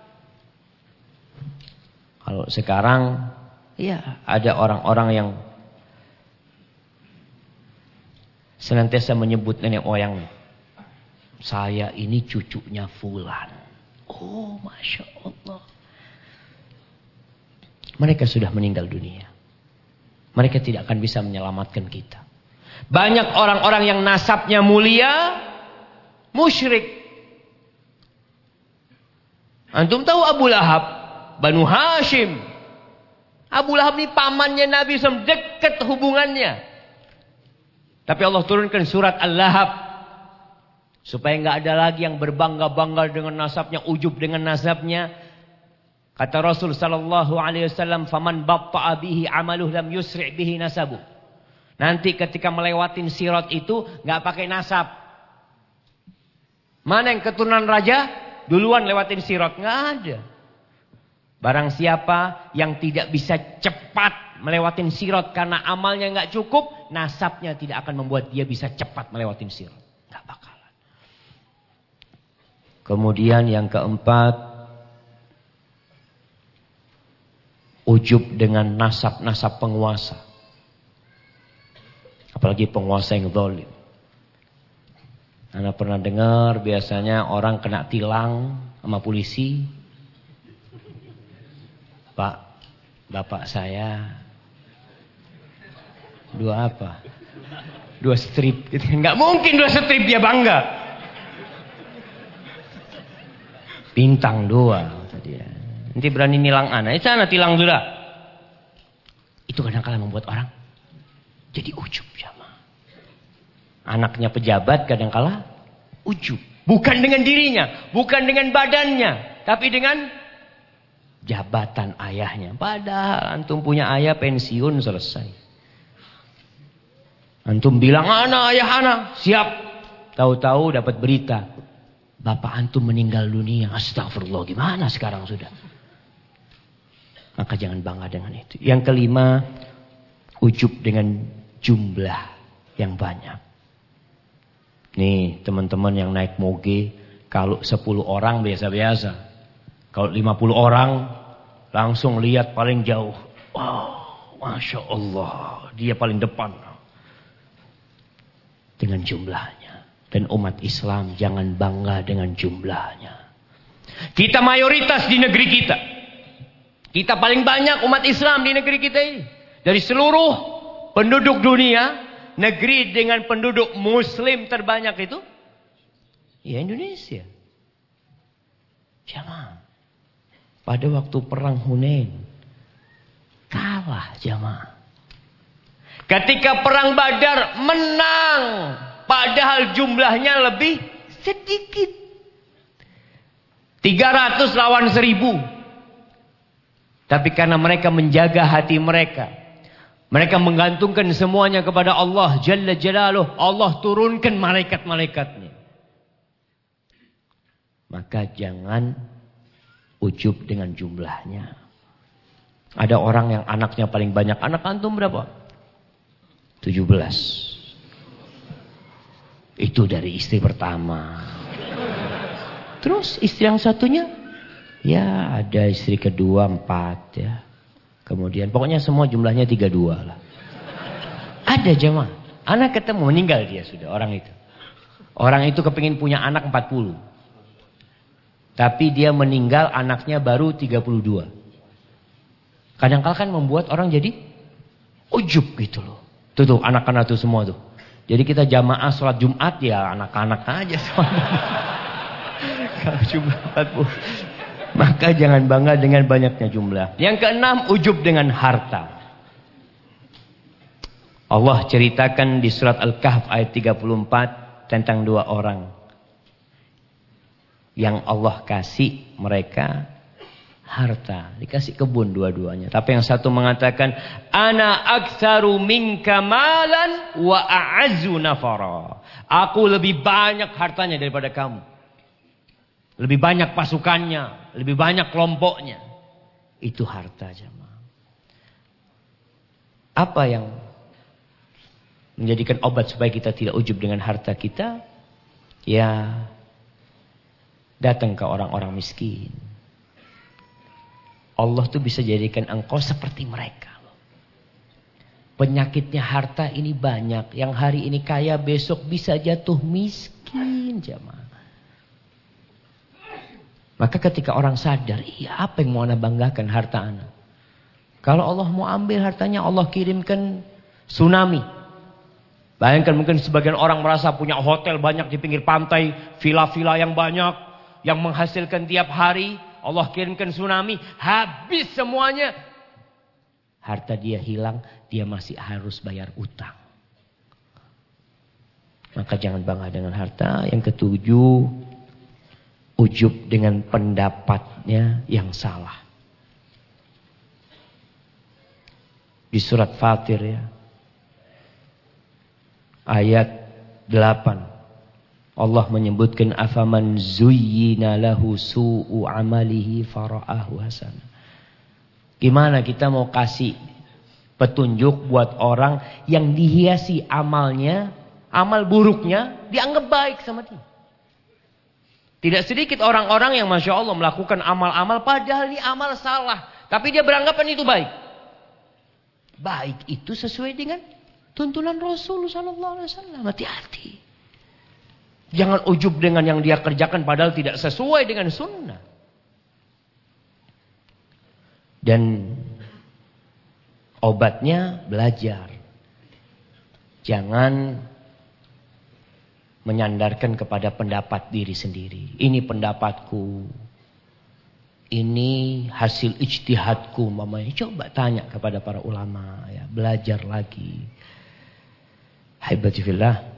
B: Kalau sekarang, ada orang-orang yang senantiasa menyebut nenek moyangnya. Saya ini cucunya fulan. Oh, Masya Allah. Mereka sudah meninggal dunia. Mereka tidak akan bisa menyelamatkan kita. Banyak orang-orang yang nasabnya mulia, musyrik. Antum tahu Abu Lahab, Banu Hashim. Abu Lahab ini pamannya Nabi SAW, dekat hubungannya. Tapi Allah turunkan surat Al-Lahab supaya nggak ada lagi yang berbangga-bangga dengan nasabnya, ujub dengan nasabnya. Kata Rasul sallallahu alaihi wasallam, "Faman batta'a bihi 'amaluhu lam yusri' bihi nasabu." Nanti ketika melewatin sirat itu nggak pakai nasab. Mana yang keturunan raja duluan lewatin sirat? Nggak ada. Barang siapa yang tidak bisa cepat melewatin sirat karena amalnya nggak cukup, nasabnya tidak akan membuat dia bisa cepat melewatin sirat. Nggak bakalan. Kemudian yang keempat, ujub dengan nasab-nasab penguasa. Apalagi penguasa yang zalim. Anda pernah dengar biasanya orang kena tilang sama polisi. Pak, bapak saya 2 apa? 2 strip. Enggak mungkin 2 strip dia bangga. Bintang 2 kata dia. Nanti berani nilang anak. Sana tilang sudah. Itu kadang-kadang membuat orang jadi ujub jamaah. Anaknya pejabat kadang-kadang ujub. Bukan dengan dirinya, bukan dengan badannya, tapi dengan jabatan ayahnya. Padahal antum punya ayah pensiun selesai. Antum bilang, ayah anak, siap. Tahu-tahu dapat berita, bapak antum meninggal dunia. Astagfirullah, gimana sekarang sudah? Maka jangan bangga dengan itu. Yang kelima, ujub dengan jumlah yang banyak. Nih teman-teman yang naik moge, kalau 10 orang biasa-biasa. Kalau 50 orang langsung lihat paling jauh. Wow, Masya Allah, dia paling depan. Dengan jumlahnya. Dan umat Islam jangan bangga dengan jumlahnya. Kita mayoritas di negeri kita. Kita paling banyak umat Islam di negeri kita ini. Dari seluruh penduduk dunia, negeri dengan penduduk muslim terbanyak itu, ya Indonesia. Jamaah. Pada waktu perang Hunain, kalah jamaah. Ketika perang Badar menang, padahal jumlahnya lebih sedikit. 300 lawan 1000. Tapi karena mereka menjaga hati mereka, mereka menggantungkan semuanya kepada Allah Jalla Jalaluh, Allah turunkan malaikat-malaikatnya. Maka jangan ujub dengan jumlahnya. Ada orang yang anaknya paling banyak. Anak antum berapa? 17. Itu dari istri pertama. Terus istri yang satunya? Ya ada istri kedua 4 ya. Kemudian pokoknya semua jumlahnya 32 lah. Ada jemaah. Anak ketemu, meninggal dia sudah orang itu. Orang itu kepingin punya anak 40. Tapi dia meninggal anaknya baru 32. Kadang-kadang kan membuat orang jadi ujub gitu loh. Tuh anak-anak tuh semua tuh. Jadi kita jamaah sholat Jumat ya anak-anak aja semuanya. Kalau jumlah 40. Maka jangan bangga dengan banyaknya jumlah. Yang keenam, ujub dengan harta. Allah ceritakan di surat Al-Kahf ayat 34 tentang dua orang yang Allah kasih mereka harta, dikasih kebun dua-duanya. Tapi yang satu mengatakan, ana aktsaru minka malan wa a'azzu nafara. Aku lebih banyak hartanya daripada kamu. Lebih banyak pasukannya, lebih banyak kelompoknya. Itu harta jemaah. Apa yang menjadikan obat supaya kita tidak ujub dengan harta kita? Ya, datang ke orang-orang miskin. Allah tuh bisa jadikan engkau seperti mereka. Penyakitnya harta ini banyak. Yang hari ini kaya, besok bisa jatuh miskin jemaah. Maka ketika orang sadar, iya apa yang mau ana banggakan harta ana? Kalau Allah mau ambil hartanya, Allah kirimkan tsunami. Bayangkan mungkin sebagian orang merasa punya hotel banyak di pinggir pantai, villa-villa yang banyak, yang menghasilkan tiap hari. Allah kirimkan tsunami, habis semuanya. Harta dia hilang, dia masih harus bayar utang. Maka jangan bangga dengan harta. Yang ketujuh, ujub dengan pendapatnya yang salah. Di surat Fatir ya. Ayat 8. Allah menyebutkan afaman zuyyina lahu su'u amalihi fara'ahu hasanah. Gimana kita mau kasih petunjuk buat orang yang dihiasi amalnya, amal buruknya dianggap baik sama dia. Tidak sedikit orang-orang yang Masya Allah melakukan amal-amal padahal ini amal salah. Tapi dia beranggapan itu baik. Baik itu sesuai dengan tuntunan Rasul sallallahu alaihi wasallam. Hati-hati. Jangan ujub dengan yang dia kerjakan padahal tidak sesuai dengan sunnah. Dan obatnya belajar. Jangan menyandarkan kepada pendapat diri sendiri. Ini pendapatku. Ini hasil ijtihadku. Mamanya coba tanya kepada para ulama. Ya, belajar lagi. Haibati fillah.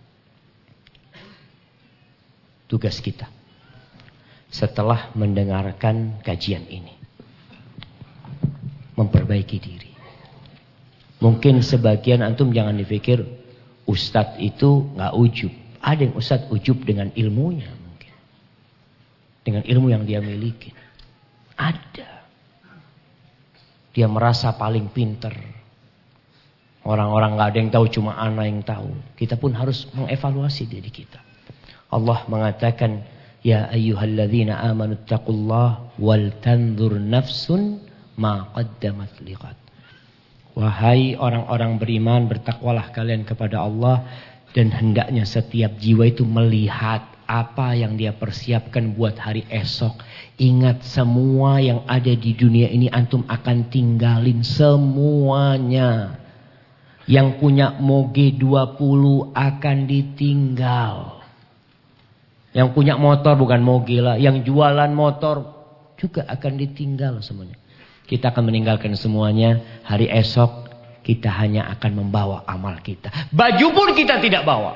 B: Tugas kita setelah mendengarkan kajian ini, memperbaiki diri. Mungkin sebagian antum jangan dipikir ustadz itu gak ujub. Ada yang ustadz ujub dengan ilmunya mungkin. Dengan ilmu yang dia miliki. Ada. Dia merasa paling pinter. Orang-orang gak ada yang tahu, cuma ana yang tahu. Kita pun harus mengevaluasi diri kita. Allah mengatakan, ya ayyuhalladzina amanu taqullah wal tanzur nafsun ma qaddamat liqad. Wahai orang-orang beriman, bertakwalah kalian kepada Allah dan hendaknya setiap jiwa itu melihat apa yang dia persiapkan buat hari esok. Ingat semua yang ada di dunia ini antum akan tinggalin semuanya. Yang punya moge 20 akan ditinggal. Yang punya motor bukan moge lah. Yang jualan motor juga akan ditinggal semuanya. Kita akan meninggalkan semuanya. Hari esok kita hanya akan membawa amal kita. Baju pun kita tidak bawa.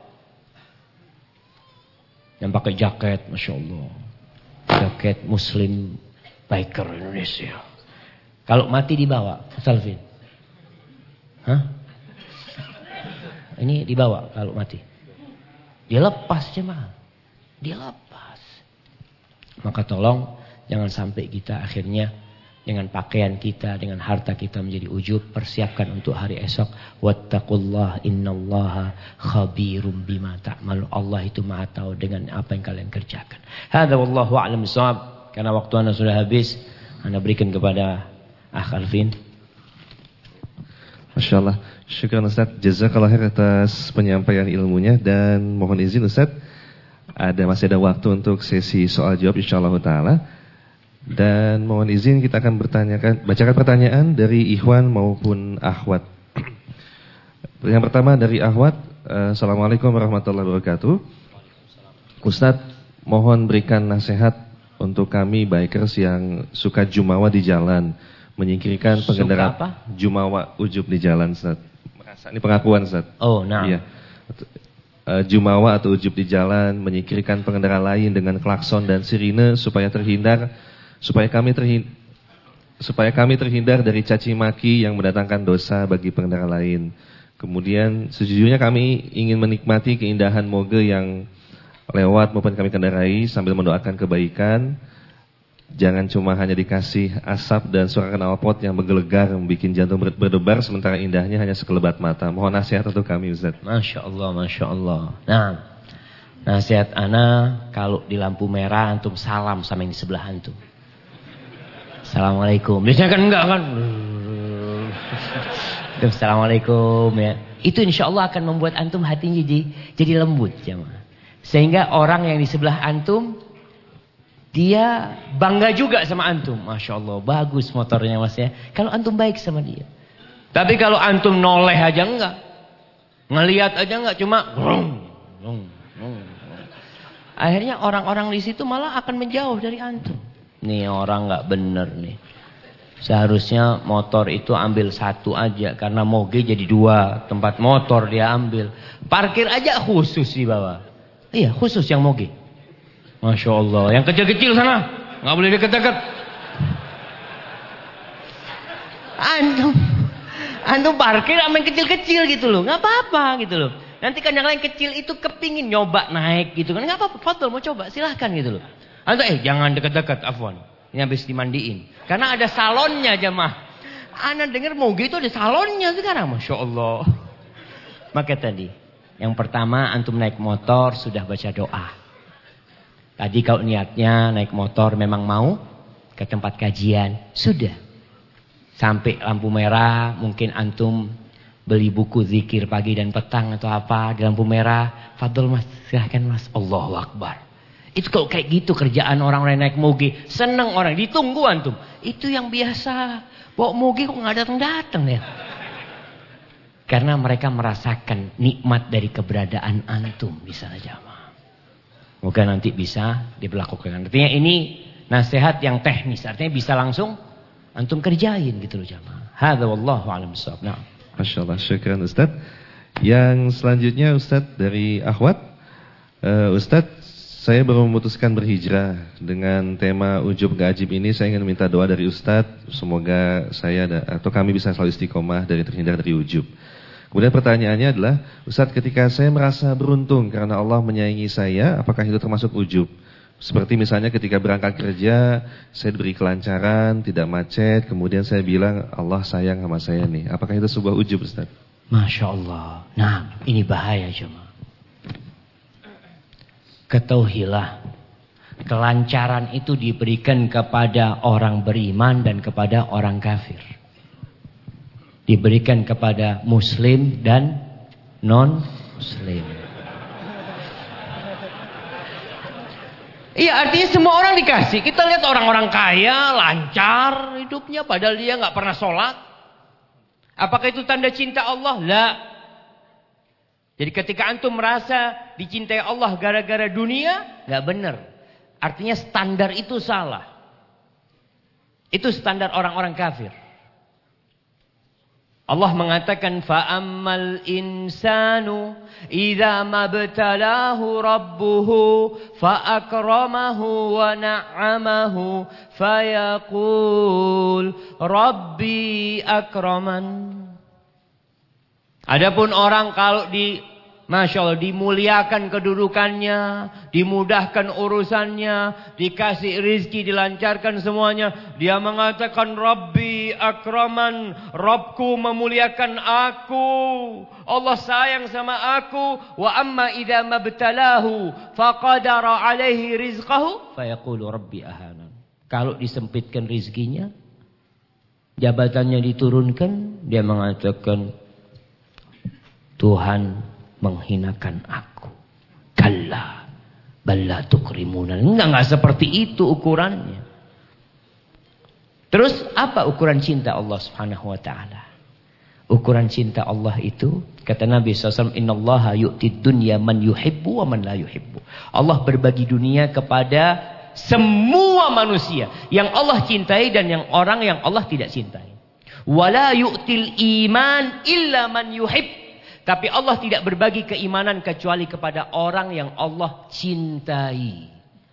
B: Yang pakai jaket, Masya Allah. Jaket Muslim Biker Indonesia. Kalau mati dibawa, Salvin. Hah? Ini dibawa kalau mati. Dia lepas jemaah. Dia lepas. Maka tolong jangan sampai kita akhirnya dengan pakaian kita, dengan harta kita menjadi ujub. Persiapkan untuk hari esok. Wattaqullah innallaha khabirum bima ta'malu. Allah itu maha tahu dengan apa yang kalian kerjakan. Hadza wallahu a'lam bishawab. Karena waktu anda sudah habis, anda berikan kepada Akh Alvin.
A: Masya Allah. Syukran Ustaz. Jazakallah khair atas penyampaian ilmunya. Dan mohon izin Ustaz, masih ada waktu untuk sesi soal jawab insyaAllah ta'ala. Dan mohon izin kita akan bacakan pertanyaan dari ikhwan maupun akhwat. Yang pertama dari akhwat. Assalamualaikum warahmatullahi wabarakatuh. Ustaz, mohon berikan nasihat untuk kami bikers yang suka jumawa di jalan, menyingkirkan pengendara jumawa ujub di jalan, Ustaz. Ini pengakuan, Ustaz.
B: Oh, nah.
A: Iya. Jumawa atau ujub di jalan, menyingkirkan pengendara lain dengan klakson dan sirine supaya kami terhindar dari caci maki yang mendatangkan dosa bagi pengendara lain. Kemudian sejujurnya kami ingin menikmati keindahan moge yang lewat maupun kami kendarai sambil mendoakan kebaikan. Jangan cuma hanya dikasih asap dan suara knalpot yang menggelegar, membuat jantung berdebar, sementara indahnya hanya sekelebat mata. Mohon nasihat untuk kami, Ustaz.
B: Masya Allah, Masya Allah. Nah, nasihat ana, kalau di lampu merah antum salam sama yang di sebelah antum. Assalamualaikum. Biasanya kan enggak kan? Assalamualaikum ya. Itu insya Allah akan membuat antum hatinya jadi lembut, jemaah. Sehingga orang yang di sebelah antum, dia bangga juga sama antum. Masya Allah, bagus motornya mas ya. Kalau antum baik sama dia. Tapi kalau antum noleh aja enggak, ngelihat aja enggak, cuma akhirnya orang-orang di situ malah akan menjauh dari antum. Nih orang enggak bener nih. Seharusnya motor itu ambil satu aja, karena moge jadi dua, tempat motor dia ambil. Parkir aja khusus di bawah. Iya, khusus yang moge. Masya Allah. Yang kecil-kecil sana nggak boleh deket-deket. Antum parkir sama yang kecil-kecil gitu loh, nggak apa-apa gitu loh. Nanti kan yang lain kecil itu kepingin nyoba naik gitu kan, nggak apa-apa. Fadl mau coba silahkan gitu loh. Antum jangan deket-deket, afwan. Ini habis dimandiin. Karena ada salonnya jemaah. Ana dengar moge itu ada salonnya sekarang, masya Allah. Maka tadi, yang pertama antum naik motor sudah baca doa. Tadi kalau niatnya naik motor memang mau ke tempat kajian, sudah. Sampai lampu merah, mungkin antum beli buku zikir pagi dan petang atau apa di lampu merah. Fadl mas, silahkan mas. Allahu Akbar. Itu kalau kayak gitu kerjaan orang-orang naik moge, seneng orang, ditunggu antum. Itu yang biasa, bawa moge kok nggak datang-datang ya. Karena mereka merasakan nikmat dari keberadaan antum di sana jamaah. Moga nanti bisa diberlakukan. Artinya ini nasihat yang teknis, artinya bisa langsung antum kerjain gitu loh jamaah. Hadza wallahu a'lam bissawab. Nah.
A: Masya Allah, syukran Ustaz. Yang selanjutnya Ustaz dari akhwat. Ustaz, saya baru memutuskan berhijrah. Dengan tema ujub gak ajib ini, saya ingin minta doa dari Ustadz. Semoga saya atau kami bisa selalu istiqomah dari terhindar dari ujub. Kemudian pertanyaannya adalah, Ustadz, ketika saya merasa beruntung karena Allah menyayangi saya, apakah itu termasuk ujub? Seperti misalnya ketika berangkat kerja, saya diberi kelancaran, tidak macet, kemudian saya bilang, Allah sayang sama saya nih. Apakah itu sebuah ujub, Ustadz?
B: Masya Allah. Nah, ini bahaya cuma. Ketahuilah, kelancaran itu diberikan kepada orang beriman dan kepada orang kafir. Diberikan kepada muslim dan non-muslim. Iya, artinya semua orang dikasih. Kita lihat orang-orang kaya, lancar hidupnya, padahal dia nggak pernah sholat. Apakah itu tanda cinta Allah? La. Jadi ketika antum merasa dicintai Allah gara-gara dunia, nggak benar. Artinya standar itu salah. Itu standar orang-orang kafir. Allah mengatakan fa'ammal insanu idza mabtalahu rabbuhu fa'akramahu wa na'amahu fayaqul rabbi akraman. Adapun orang kalau Masya Allah, dimuliakan kedudukannya, dimudahkan urusannya, dikasih rizki, dilancarkan semuanya, dia mengatakan Rabbi akraman, Rabbku memuliakan aku, Allah sayang sama aku. Wa amma idza mabtalahu faqadara alaihi rizqahu fayaqulu Rabbi ahanan. Kalau disempitkan rizkinya, jabatannya diturunkan, dia mengatakan Tuhan menghinakan aku. Kalla balla tukrimunan. Enggak seperti itu ukurannya. Terus apa ukuran cinta Allah Subhanahu wa taala? Ukuran cinta Allah itu, kata Nabi SAW, innallaha yu'tid dunya man yuhibbu wa man la yuhibbu. Allah berbagi dunia kepada semua manusia yang Allah cintai dan yang orang yang Allah tidak cintai. Wala yu'til iman illa man yuhib. Tapi Allah tidak berbagi keimanan kecuali kepada orang yang Allah cintai.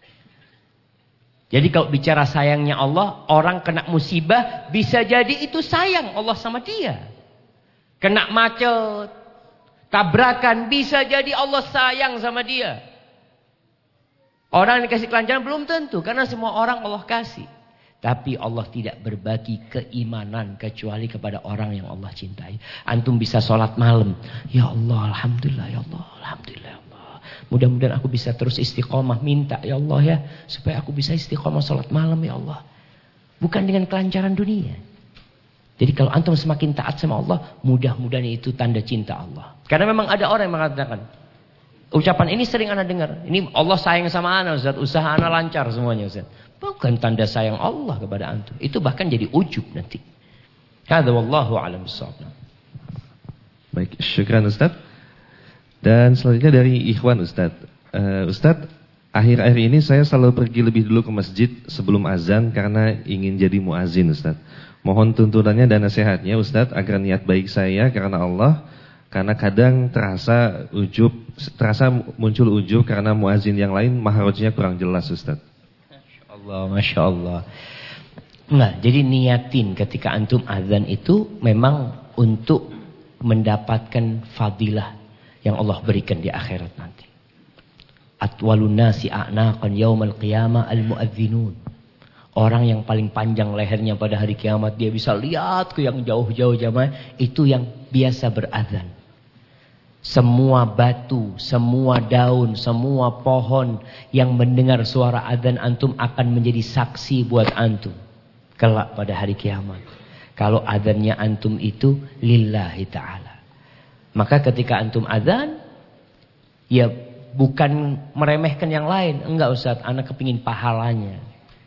B: Jadi kalau bicara sayangnya Allah, orang kena musibah bisa jadi itu sayang Allah sama dia. Kena macet, tabrakan, bisa jadi Allah sayang sama dia. Orang yang dikasih kelancaran belum tentu, karena semua orang Allah kasih. Tapi Allah tidak berbagi keimanan kecuali kepada orang yang Allah cintai. Antum bisa sholat malam. Ya Allah, Alhamdulillah, ya Allah, Alhamdulillah, ya Allah. Mudah-mudahan aku bisa terus istiqomah. Minta ya Allah ya, supaya aku bisa istiqomah sholat malam ya Allah. Bukan dengan kelancaran dunia. Jadi kalau antum semakin taat sama Allah, mudah-mudahan itu tanda cinta Allah. Karena memang ada orang yang mengatakan, ucapan ini sering ana dengar. Ini Allah sayang sama ana, Ustaz. Usaha ana lancar semuanya, Ustaz. Bukan tanda sayang Allah kepada antum. Itu bahkan jadi ujub nanti. Hadza wallahu a'lam bissawab.
A: Baik, syukran Ustaz. Dan selanjutnya dari Ikhwan Ustaz. Ustaz, akhir-akhir ini saya selalu pergi lebih dulu ke masjid sebelum azan karena ingin jadi muazin Ustaz. Mohon tuntunannya dan nasihatnya Ustaz agar niat baik saya karena Allah. Karena kadang terasa muncul ujub karena muazin yang lain maharojnya kurang jelas Ustaz.
B: Masya Allah. Nah, jadi niatin ketika antum azan itu memang untuk mendapatkan fadilah yang Allah berikan di akhirat nanti. Atwalun nasi a'naqan yaumal qiyamah al-muadzinun. Orang yang paling panjang lehernya pada hari kiamat, dia bisa lihat ke yang jauh-jauh jamaah, itu yang biasa berazan. Semua batu, semua daun, semua pohon yang mendengar suara azan antum akan menjadi saksi buat antum kelak pada hari kiamat. Kalau azannya antum itu lillahi ta'ala. Maka ketika antum azan, ya bukan meremehkan yang lain. Enggak Ustaz, anak kepingin pahalanya.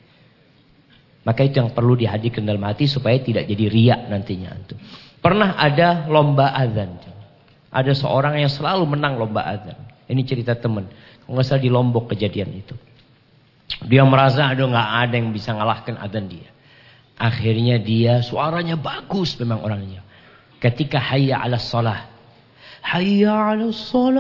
B: Maka itu yang perlu dihadirkan dalam hati supaya tidak jadi riak nantinya antum. Pernah ada lomba azan. Ada seorang yang selalu menang lomba azan. Ini cerita teman. Kalau nggak salah di Lombok kejadian itu. Dia merasa aduh nggak ada yang bisa ngalahkan azan dia. Akhirnya dia suaranya bagus memang orangnya. Ketika hayya 'alas shalah. Hayya 'alas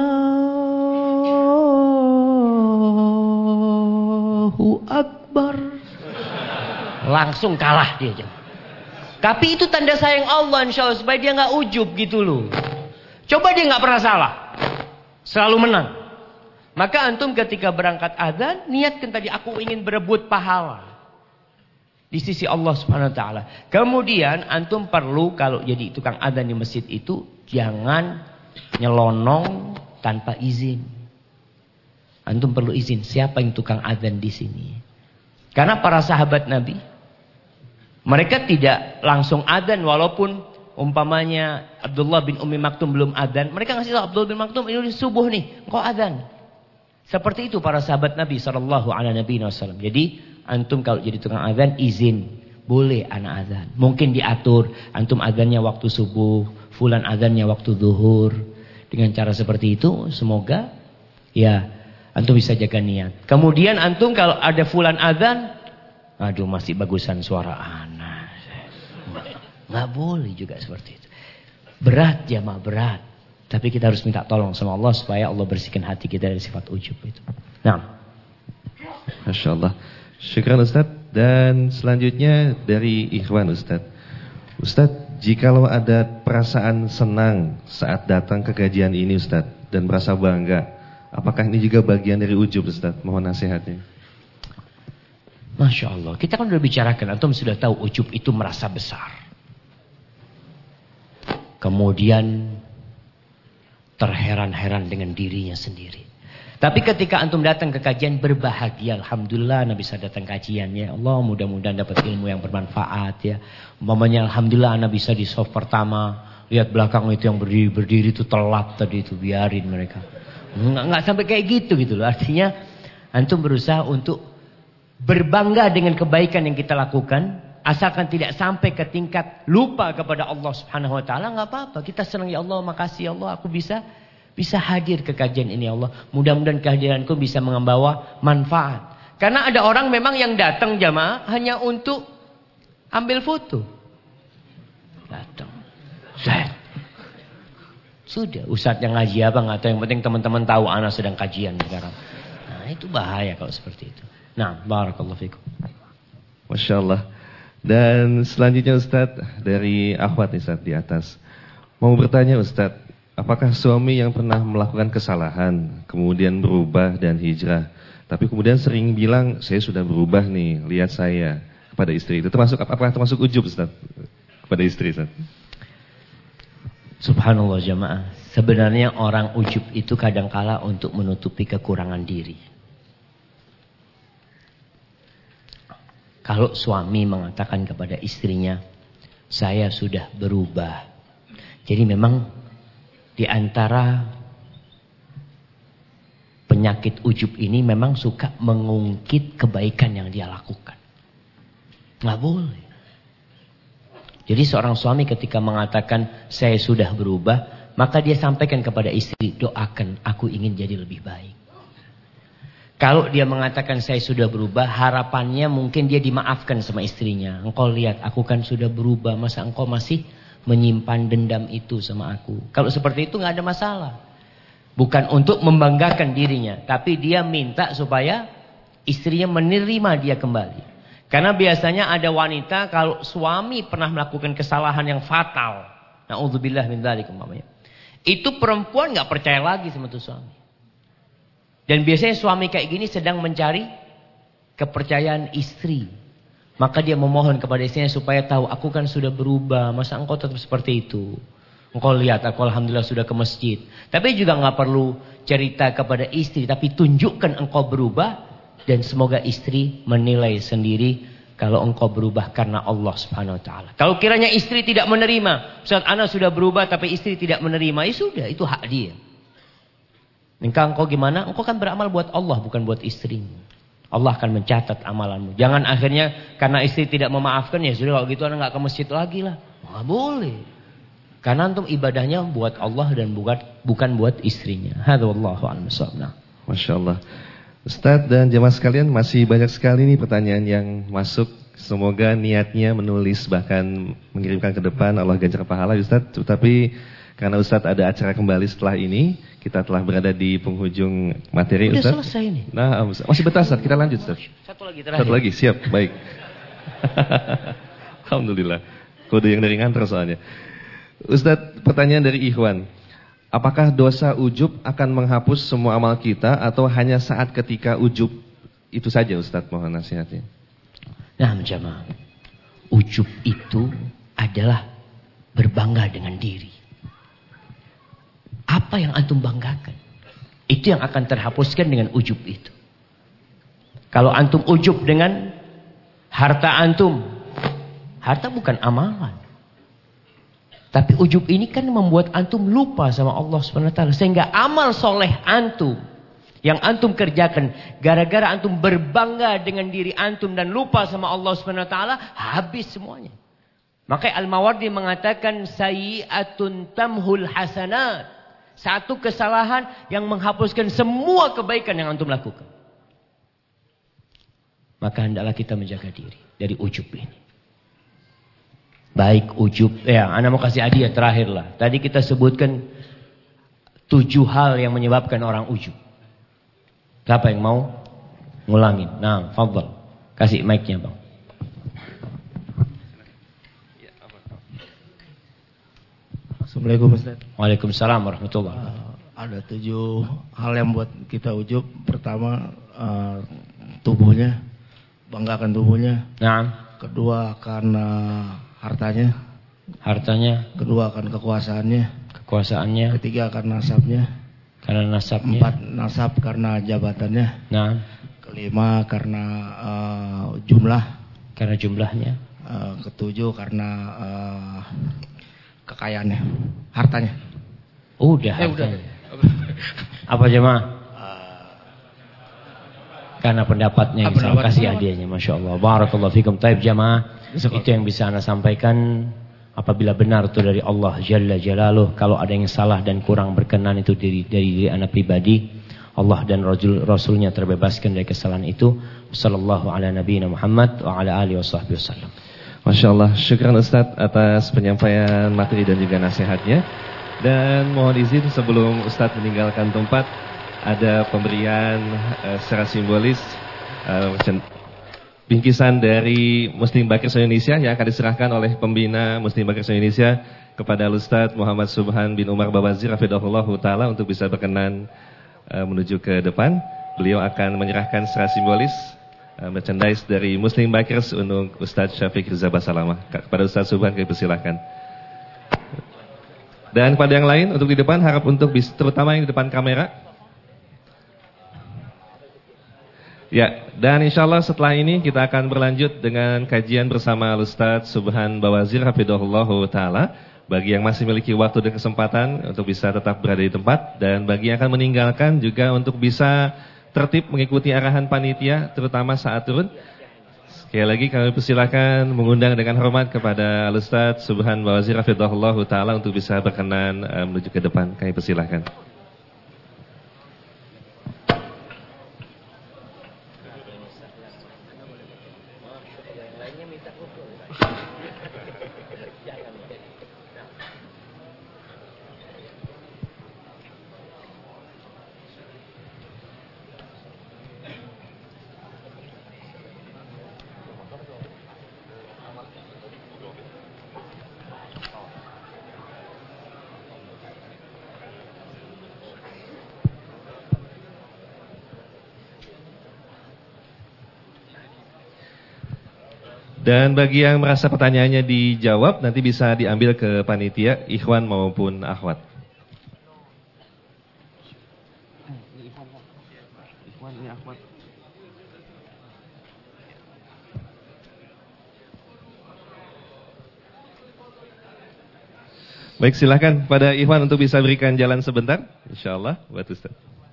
B: Allahu akbar. Langsung kalah dia. Tapi itu tanda sayang Allah insya Allah. Supaya dia gak ujub gitu loh. Coba dia gak pernah salah. Selalu menang. Maka antum ketika berangkat azan, niatkan tadi aku ingin berebut pahala. Di sisi Allah subhanahu wa ta'ala. Kemudian antum perlu kalau jadi tukang azan di masjid itu. Jangan nyelonong tanpa izin. Antum perlu izin. Siapa yang tukang azan di sini? Karena para sahabat Nabi, mereka tidak langsung adzan walaupun umpamanya Abdullah bin Ummi Maktum belum adzan. Mereka ngasih tahu Abdullah bin Maktum ini subuh nih, engkau adzan. Seperti itu para sahabat Nabi SAW. Jadi antum kalau jadi tukang adzan izin, boleh anak adzan. Mungkin diatur antum adzannya waktu subuh, fulan adzannya waktu zuhur. Dengan cara seperti itu semoga ya antum bisa jaga niat. Kemudian antum kalau ada fulan adzan, aduh masih bagusan suara anak. Nggak boleh juga seperti itu. Berat jamaah, berat. Tapi kita harus minta tolong sama Allah supaya Allah bersihkan hati kita dari sifat ujub itu. Nah.
A: Masya Allah. Syukran Ustaz. Dan selanjutnya dari Ikhwan Ustaz. Ustaz, jikalau ada perasaan senang saat datang ke kajian ini Ustaz, dan merasa bangga, apakah ini juga bagian dari ujub Ustaz? Mohon nasihatnya.
B: Masya Allah. Kita kan sudah bicarakan. Antum sudah tahu ujub itu merasa besar. Kemudian terheran-heran dengan dirinya sendiri. Tapi ketika antum datang ke kajian berbahagia, alhamdulillah Anda bisa datang kajian ya. Allah mudah-mudahan dapat ilmu yang bermanfaat ya. Umpamanya alhamdulillah Anda bisa di soft pertama, lihat belakang itu yang berdiri itu telat tadi itu, biarin mereka. Enggak sampai kayak gitu loh. Artinya antum berusaha untuk berbangga dengan kebaikan yang kita lakukan, asalkan tidak sampai ke tingkat lupa kepada Allah Subhanahu wa taala, enggak apa-apa. Kita senang ya Allah, makasih ya Allah aku bisa hadir ke kajian ini ya Allah. Mudah-mudahan kehadiranku bisa membawa manfaat. Karena ada orang memang yang datang jamaah hanya untuk ambil foto. Datang. Sudah, ustadz yang ngaji apa nggak tahu, yang penting teman-teman tahu anak sedang kajian sekarang. Nah, itu bahaya kalau seperti itu. Nah, barakallahu fikum.
A: Masya Allah. Dan selanjutnya Ustadz dari akhwat nih Ustadz di atas. Mau bertanya Ustadz, apakah suami yang pernah melakukan kesalahan, kemudian berubah dan hijrah, tapi kemudian sering bilang, saya sudah berubah nih, lihat saya, kepada istri, itu apakah termasuk ujub Ustaz? Kepada istri Ustaz?
B: Subhanallah jamaah, sebenarnya orang ujub itu kadangkala untuk menutupi kekurangan diri. Kalau suami mengatakan kepada istrinya, saya sudah berubah. Jadi memang di antara penyakit ujub ini memang suka mengungkit kebaikan yang dia lakukan. Nggak boleh. Jadi seorang suami ketika mengatakan saya sudah berubah, maka dia sampaikan kepada istri, doakan aku ingin jadi lebih baik. Kalau dia mengatakan saya sudah berubah, harapannya mungkin dia dimaafkan sama istrinya. Engkau lihat aku kan sudah berubah, masa engkau masih menyimpan dendam itu sama aku. Kalau seperti itu nggak ada masalah. Bukan untuk membanggakan dirinya, tapi dia minta supaya istrinya menerima dia kembali. Karena biasanya ada wanita kalau suami pernah melakukan kesalahan yang fatal, na'udzubillah min dzalik umpamanya, itu perempuan nggak percaya lagi sama tuh suami. Dan biasanya suami kayak gini sedang mencari kepercayaan istri. Maka dia memohon kepada istrinya supaya tahu, aku kan sudah berubah, masa engkau tetap seperti itu? Engkau lihat aku alhamdulillah sudah ke masjid. Tapi juga nggak perlu cerita kepada istri, tapi tunjukkan engkau berubah, dan semoga istri menilai sendiri kalau engkau berubah karena Allah Subhanahu wa taala. Kalau kiranya istri tidak menerima, saat anak sudah berubah tapi istri tidak menerima, ya sudah, itu hak dia. Engkau gimana? Engkau kan beramal buat Allah, bukan buat istrimu. Allah akan mencatat amalanmu. Jangan akhirnya karena istri tidak memaafkan, ya sudah kalau gitu anak nggak ke masjid lagi lah. Nggak boleh. Karena antum ibadahnya buat Allah dan bukan buat istrinya. Hadza wallahu a'lam bishawab.
A: Masya Allah. Ustadz dan jemaah sekalian, masih banyak sekali nih pertanyaan yang masuk. Semoga niatnya menulis bahkan mengirimkan ke depan, Allah ganjar pahala Ustadz. Tetapi karena Ustadz ada acara kembali setelah ini, kita telah berada di penghujung materi Ustadz.
B: Udah selesai nih.
A: Nah, masih betah Ustadz, kita lanjut Ustadz.
B: Satu lagi terakhir.
A: Satu lagi, siap, baik. Alhamdulillah. Kode yang dari nganter soalnya. Ustadz, pertanyaan dari Ikhwan. Apakah dosa ujub akan menghapus semua amal kita atau hanya saat ketika ujub itu saja Ustadz, mohon nasihatnya.
B: Nah, jamaah, ujub itu adalah berbangga dengan diri. Apa yang antum banggakan, itu yang akan terhapuskan dengan ujub itu. Kalau antum ujub dengan harta antum, harta bukan amalan. Tapi ujub ini kan membuat antum lupa sama Allah SWT. Sehingga amal soleh antum, yang antum kerjakan, gara-gara antum berbangga dengan diri antum dan lupa sama Allah SWT, habis semuanya. Makanya Al-Mawardi mengatakan, sayyi'atun tamhul hasanat. Satu kesalahan yang menghapuskan semua kebaikan yang antum lakukan. Maka hendaklah kita menjaga diri dari ujub ini. Baik ujub, ya, ana mau kasih hadiah terakhir lah. Tadi kita sebutkan 7 hal yang menyebabkan orang ujub. Siapa yang mau ngulangin? Nah, fadhal. Kasih mic-nya, Bang.
E: Assalamualaikum Ustaz.
B: Waalaikumsalam warahmatullahi.
E: Ada 7 hal yang buat kita ujub. Pertama, tubuhnya, banggakan tubuhnya.
B: Nah.
E: Kedua karena hartanya.
B: Hartanya.
E: Kedua akan kekuasaannya.
B: Kekuasaannya.
E: Ketiga akan nasabnya.
B: Karena nasabnya.
E: 4 nasab karena jabatannya.
B: Nah.
E: 5 karena jumlah.
B: Karena jumlahnya.
E: 7 karena kekayaannya, hartanya.
B: Udah.
E: Udah.
B: Apa jemaah? Karena pendapatnya yang saya kasih hadiahnya, masya Allah. Barakallahu fikum. Taib jamaah, itu yang bisa ana sampaikan. Apabila benar itu dari Allah Jalla Jalaluh, kalau ada yang salah dan kurang berkenan itu dari diri anak pribadi, Allah dan Rasulnya terbebaskan dari kesalahan itu. Sallallahu ala nabiyina Muhammad wa ala alihi washabbihi wasallam.
A: Masya Allah, syukran Ustadz atas penyampaian materi dan juga nasihatnya. Dan mohon izin sebelum Ustadz meninggalkan tempat, ada pemberian secara simbolis bingkisan dari Muslim Bakers Indonesia yang akan diserahkan oleh pembina Muslim Bakers Indonesia kepada Ustadz Muhammad Subhan bin Umar Bawazir hafidhahullahu taala untuk bisa berkenan menuju ke depan. Beliau akan menyerahkan secara simbolis merchandise dari Muslim Bakers untuk Ustadz Syafiq Riza Basalamah. Kepada Ustadz Subhan kami persilahkan. Dan pada yang lain untuk di depan, harap untuk terutama yang di depan kamera. Ya, dan insya Allah setelah ini kita akan berlanjut dengan kajian bersama Ustadz Subhan Bawazir hafidhahullahu taala. Bagi yang masih memiliki waktu dan kesempatan untuk bisa tetap berada di tempat, dan bagi yang akan meninggalkan juga untuk bisa tertib mengikuti arahan panitia terutama saat turun. Sekali lagi kami persilakan mengundang dengan hormat kepada Ustadz Subhan Bawazir hafidhahullahu taala untuk bisa berkenan menuju ke depan. Kami persilakan. Dan bagi yang merasa pertanyaannya dijawab, nanti bisa diambil ke panitia, ikhwan maupun akhwat. Baik, silakan pada ikhwan untuk bisa berikan jalan sebentar, insyaallah buat Ustaz.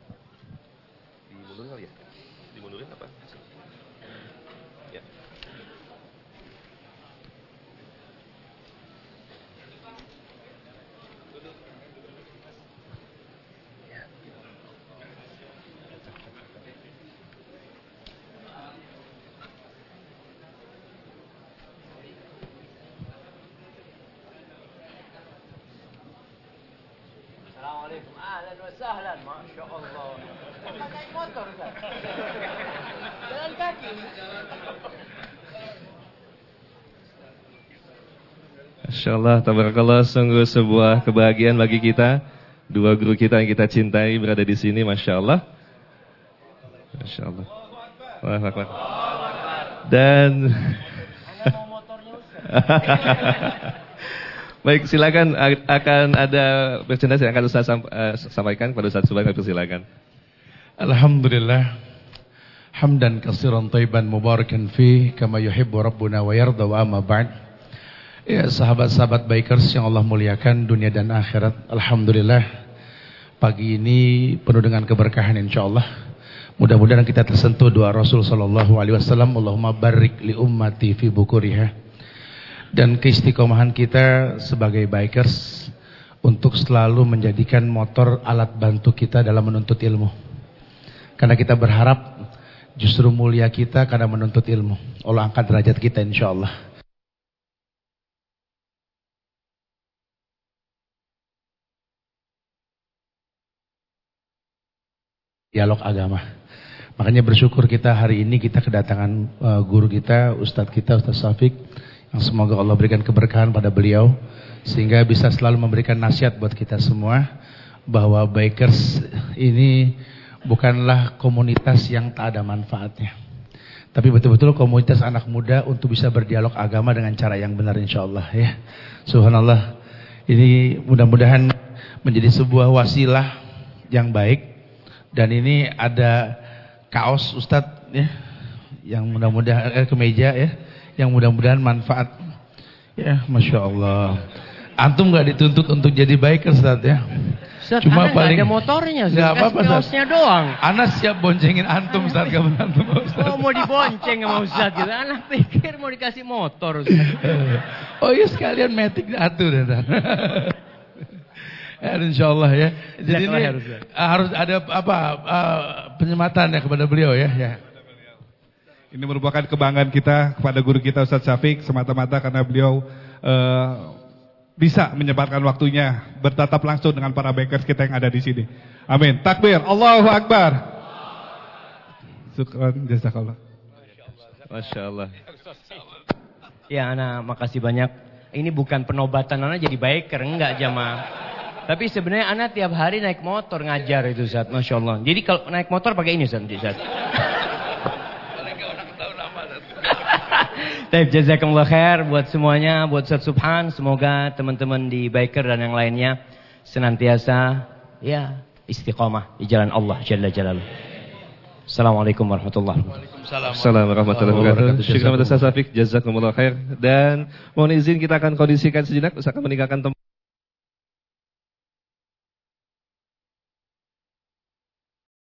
B: Assalamualaikum, ahlan wa sahlan, masya Allah. Pakai motor kan? Jalan kaki.
A: Masya Allah, tabarakallah, sungguh sebuah kebahagiaan bagi kita. Dua guru kita yang kita cintai berada di sini, Masya Allah. Masya Allah. Allahu Akbar. Dan baik, silakan, akan ada merchandise yang akan Ustaz sampaikan kepada Ustaz Subhan, silakan.
F: Alhamdulillah, hamdan katsiran thayyiban mubarakan fi kama yuhibbu rabbuna wa yarda wa amma ba'd. Ya, sahabat-sahabat bikers yang Allah muliakan dunia dan akhirat, alhamdulillah pagi ini penuh dengan keberkahan insyaallah. Mudah-mudahan kita tersentuh doa Rasul sallallahu alaihi wasallam, Allahumma barik li ummati fi bukuriha. Dan keistiqomahan kita sebagai bikers untuk selalu menjadikan motor alat bantu kita dalam menuntut ilmu. Karena kita berharap justru mulia kita karena menuntut ilmu. Allah angkat derajat kita insyaallah. Dialog agama. Makanya bersyukur kita hari ini kita kedatangan guru kita, Ustadz kita, Ustadz Syafiq, yang semoga Allah berikan keberkahan pada beliau sehingga bisa selalu memberikan nasihat buat kita semua bahwa bikers ini bukanlah komunitas yang tak ada manfaatnya, tapi betul-betul komunitas anak muda untuk bisa berdialog agama dengan cara yang benar insyaallah ya. Subhanallah, ini mudah-mudahan menjadi sebuah wasilah yang baik. Dan ini ada kaos Ustadz ya, yang mudah-mudahan kemeja ya, yang mudah-mudahan manfaat. Ya, Masya Allah. Antum gak dituntut untuk jadi biker Ustadz ya.
B: Ustadz,
F: Cuma
B: Ana
F: paling
B: gak ada motornya, Ustadz.
F: Gak apa-apa, Ustadz.
B: Kaosnya doang.
F: Ana siap boncengin antum Ustadz, kapan antum Ustadz.
B: Oh, mau dibonceng sama Ustadz gitu. Anak pikir mau dikasih motor, Ustadz.
F: Oh iya, sekalian metik atuh dan. Ya, insyaallah ya. Jadi ini harus ada apa penyematan ya kepada beliau ya.
D: Ini merupakan kebanggaan kita kepada guru kita Ustadz Syafiq semata-mata karena beliau bisa menyempatkan waktunya bertatap langsung dengan para bakers kita yang ada di sini. Amin. Takbir. Allahu Akbar. Syukran jazakallah.
A: Masya Allah.
B: Ya, Ana makasih banyak. Ini bukan penobatan Ana jadi biker, enggak jamaah. Tapi sebenarnya Ana tiap hari naik motor ngajar itu Ustaz, Masya Allah. Jadi kalau naik motor pakai ini Ustaz. Baik, jazakumullah khair buat semuanya, buat Ustaz Subhan. Semoga teman-teman di biker dan yang lainnya senantiasa ya istiqamah di jalan Allah Jalla Jalaluhu. Assalamualaikum warahmatullahi wabarakatuh.
A: Assalamualaikum warahmatullahi wabarakatuh. Syukran kepada Ustaz Syafiq, jazakumullah khair. Dan mohon izin kita akan kondisikan sejenak, usahakan meninggalkan tempat.